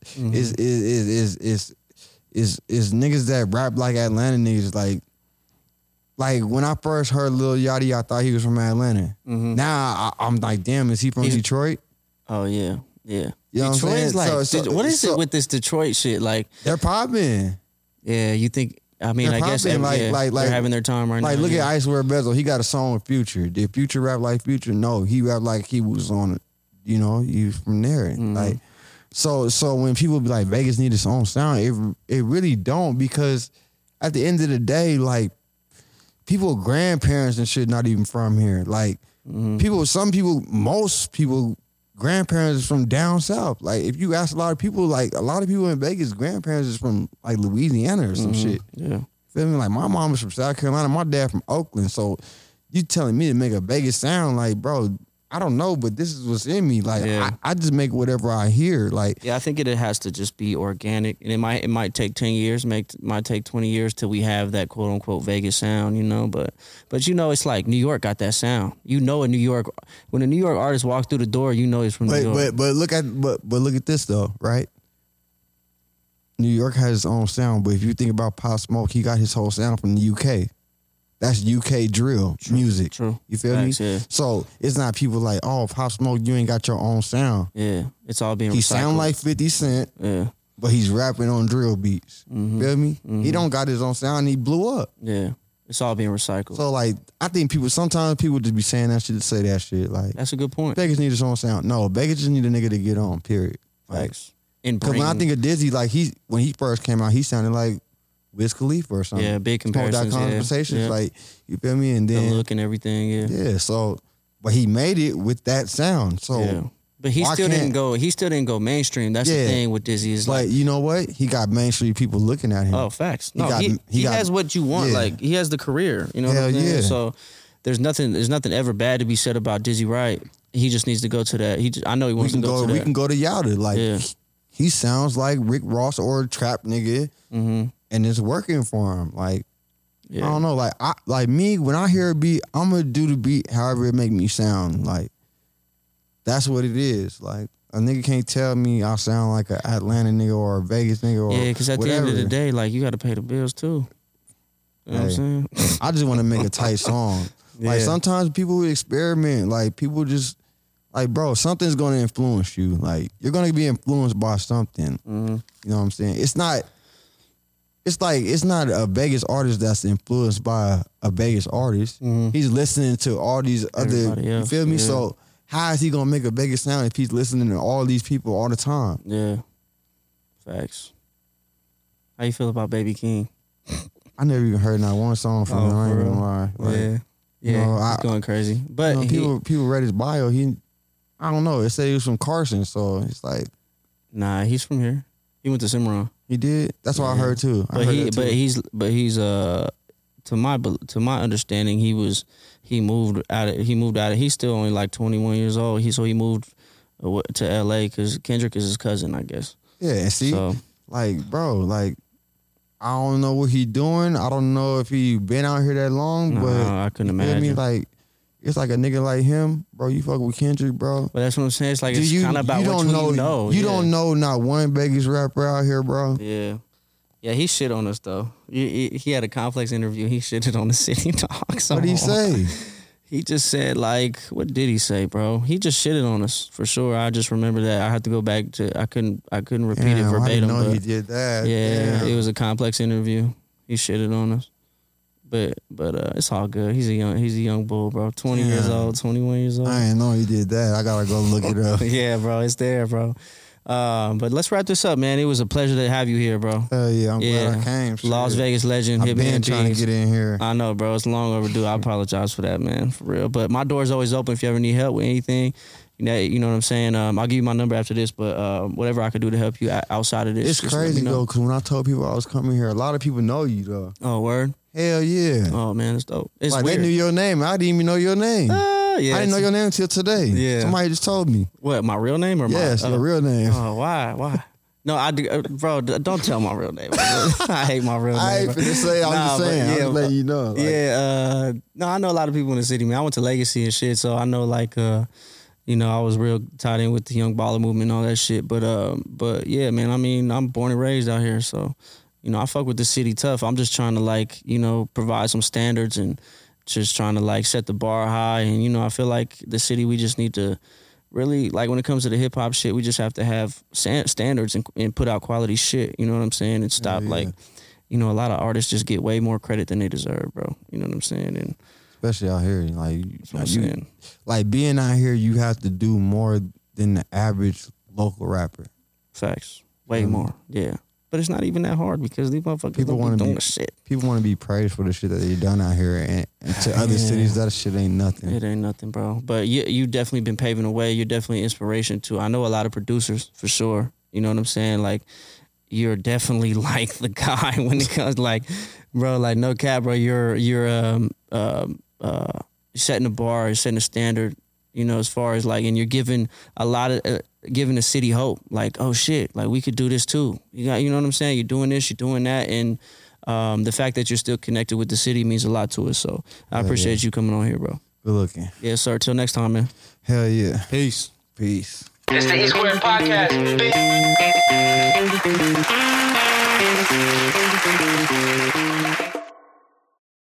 It's niggas that rap like Atlanta niggas. Like when I first heard Lil Yachty, I thought he was from Atlanta. Now I'm like, damn, is he from Detroit? Oh yeah, yeah. You know Detroit's what I'm like, what is it with this Detroit shit? Like, they're popping. Yeah, you think? I mean, they're I guess like they're having their time right now. Like, look at Ice Wear Bezel. He got a song with Future. Did Future rap like Future? No, he rap like he was on it. You know, he was from there. Like, so when people be like, Vegas need its own sound, it really don't, because at the end of the day, like, people grandparents and shit not even from here. Like, most people grandparents is from down south. Like, if you ask a lot of people in Vegas, grandparents is from like Louisiana or some shit. Yeah. Feel me? Like, my mom was from South Carolina, my dad from Oakland. So you telling me to make a Vegas sound, like, bro, I don't know, but this is what's in me. Like, I just make whatever I hear. Like, yeah, I think it has to just be organic, and it might take 10 years, might take 20 years till we have that quote unquote Vegas sound, you know. But you know, it's like New York got that sound. You know, when a New York artist walks through the door, you know he's from New York. But look at this though, right? New York has its own sound, but if you think about Pop Smoke, he got his whole sound from the UK. That's UK drill music. True. You feel me? Yeah. So it's not people like, oh, Pop Smoke, you ain't got your own sound. Yeah, it's all being recycled. He sound like 50 Cent, but he's rapping on drill beats. Feel me? He don't got his own sound, he blew up. Yeah, it's all being recycled. So, like, I think sometimes people just be saying that shit to say that shit. Like, that's a good point. Vegas need his own sound. No, Vegas just need a nigga to get on, period. Facts. Because when I think of Dizzy, like, when he first came out, he sounded like Wiz Khalifa or something. Yeah, big comparisons. Conversations, like, you feel me? And then the look and everything. Yeah. So, but he made it with that sound. So, but he still didn't go. He still didn't go mainstream. That's the thing with Dizzy is like, you know what? He got mainstream people looking at him. Oh, facts. No, he has what you want. Like, he has the career. You know what I'm saying? So there's nothing ever bad to be said about Dizzy Wright. He just needs to go to that. I know he wants to go to that. We can go to Yowda. Like, he sounds like Rick Ross or a trap nigga. And it's working for him. Like, I don't know. Like, me, when I hear a beat, I'm gonna do the beat however it make me sound. Like, that's what it is. Like, a nigga can't tell me I sound like an Atlanta nigga or a Vegas nigga or because at the end of the day, like, you got to pay the bills too. You know what I'm saying? I just want to make a tight song. Like, sometimes people experiment. Like, people just, like, bro, something's gonna influence you. Like, you're gonna be influenced by something. You know what I'm saying? It's not a Vegas artist that's influenced by a Vegas artist. He's listening to all these other, you feel me? So how is he gonna make a Vegas sound if he's listening to all these people all the time? Yeah. Facts. How you feel about Baby King? I never even heard not one song from him. I ain't gonna lie. Like, he's going crazy. But people read his bio. I don't know. It said he was from Carson, so it's like, nah, he's from here. He went to Cimarron. He did. That's what I heard too. He's to my understanding, he moved out. He's still only like 21 years old. He moved to L.A. because Kendrick is his cousin, I guess. Yeah, and see, like, bro, like, I don't know what he doing. I don't know if he been out here that long, but I couldn't imagine. Me? Like, it's like a nigga like him, bro. You fuck with Kendrick, bro. But that's what I'm saying. It's like, it's kind of about what you know. You don't know not one Vegas rapper out here, bro. Yeah. Yeah, he shit on us, though. He had a Complex interview. He shitted on the City Talk. What did he say? He just said, like, what did he say, bro? He just shitted on us for sure. I just remember that. I had to go back to. I couldn't repeat it verbatim. I didn't know but he did that. Yeah, Damn. it was a complex interview. He shitted on us, but it's all good. He's a young bull, bro. 20 years old, 21 years old. I didn't know he did that. I gotta go look it up. Yeah, bro, it's there, bro. But let's wrap this up, man. It was a pleasure to have you here, bro. Hell yeah, I'm glad I came. Las Vegas legend. I've been trying to get in here. I know, bro. It's long overdue. I apologize for that, man, for real. But my door's always open if you ever need help with anything. You know what I'm saying? I'll give you my number after this, but whatever I could do to help you outside of this. It's crazy, though, because when I told people I was coming here, a lot of people know you, though. Oh, word? Hell yeah. Oh, man, it's dope. It's like, weird. they knew your name. I didn't even know your name. Yeah, I didn't know your name until today. Yeah. Somebody just told me. What, my real name or yes, my... your real name. Oh, why? No, I do, bro. Don't tell my real name. I hate my real name. I ain't finna say. I'm just saying. I'm just letting you know. Like, no, I know a lot of people in the city, man. I went to Legacy and shit, so I know, like, I was real tied in with the Young Baller movement and all that shit. But yeah, man. I mean, I'm born and raised out here, so I fuck with the city tough. I'm just trying to, like, provide some standards and just trying to, like, set the bar high. And I feel like the city, we just need to. Really, like, when it comes to the hip hop shit, we just have to have standards and put out quality shit. You know what I'm saying? And stop, like, a lot of artists just get way more credit than they deserve, bro. You know what I'm saying? And especially out here, like being out here, you have to do more than the average local rapper. Facts, way more, yeah. But it's not even that hard because these motherfuckers don't be doing shit. People want to be praised for the shit that they done out here, and to other cities, that shit ain't nothing. It ain't nothing, bro. But you definitely been paving the way. You're definitely an inspiration too. I know a lot of producers for sure. You know what I'm saying? Like, you're definitely like the guy when it comes, like, bro, like, no cap, bro. You're setting the bar, you're setting the standard. As far as, like, and you're giving a lot of giving the city hope. Like, oh shit, like, we could do this too. You know what I'm saying? You're doing this, you're doing that, and the fact that you're still connected with the city means a lot to us. So I appreciate you coming on here, bro. Good looking. Yes, sir. Till next time, man. Hell yeah. Peace. Peace. It's the E Square Podcast.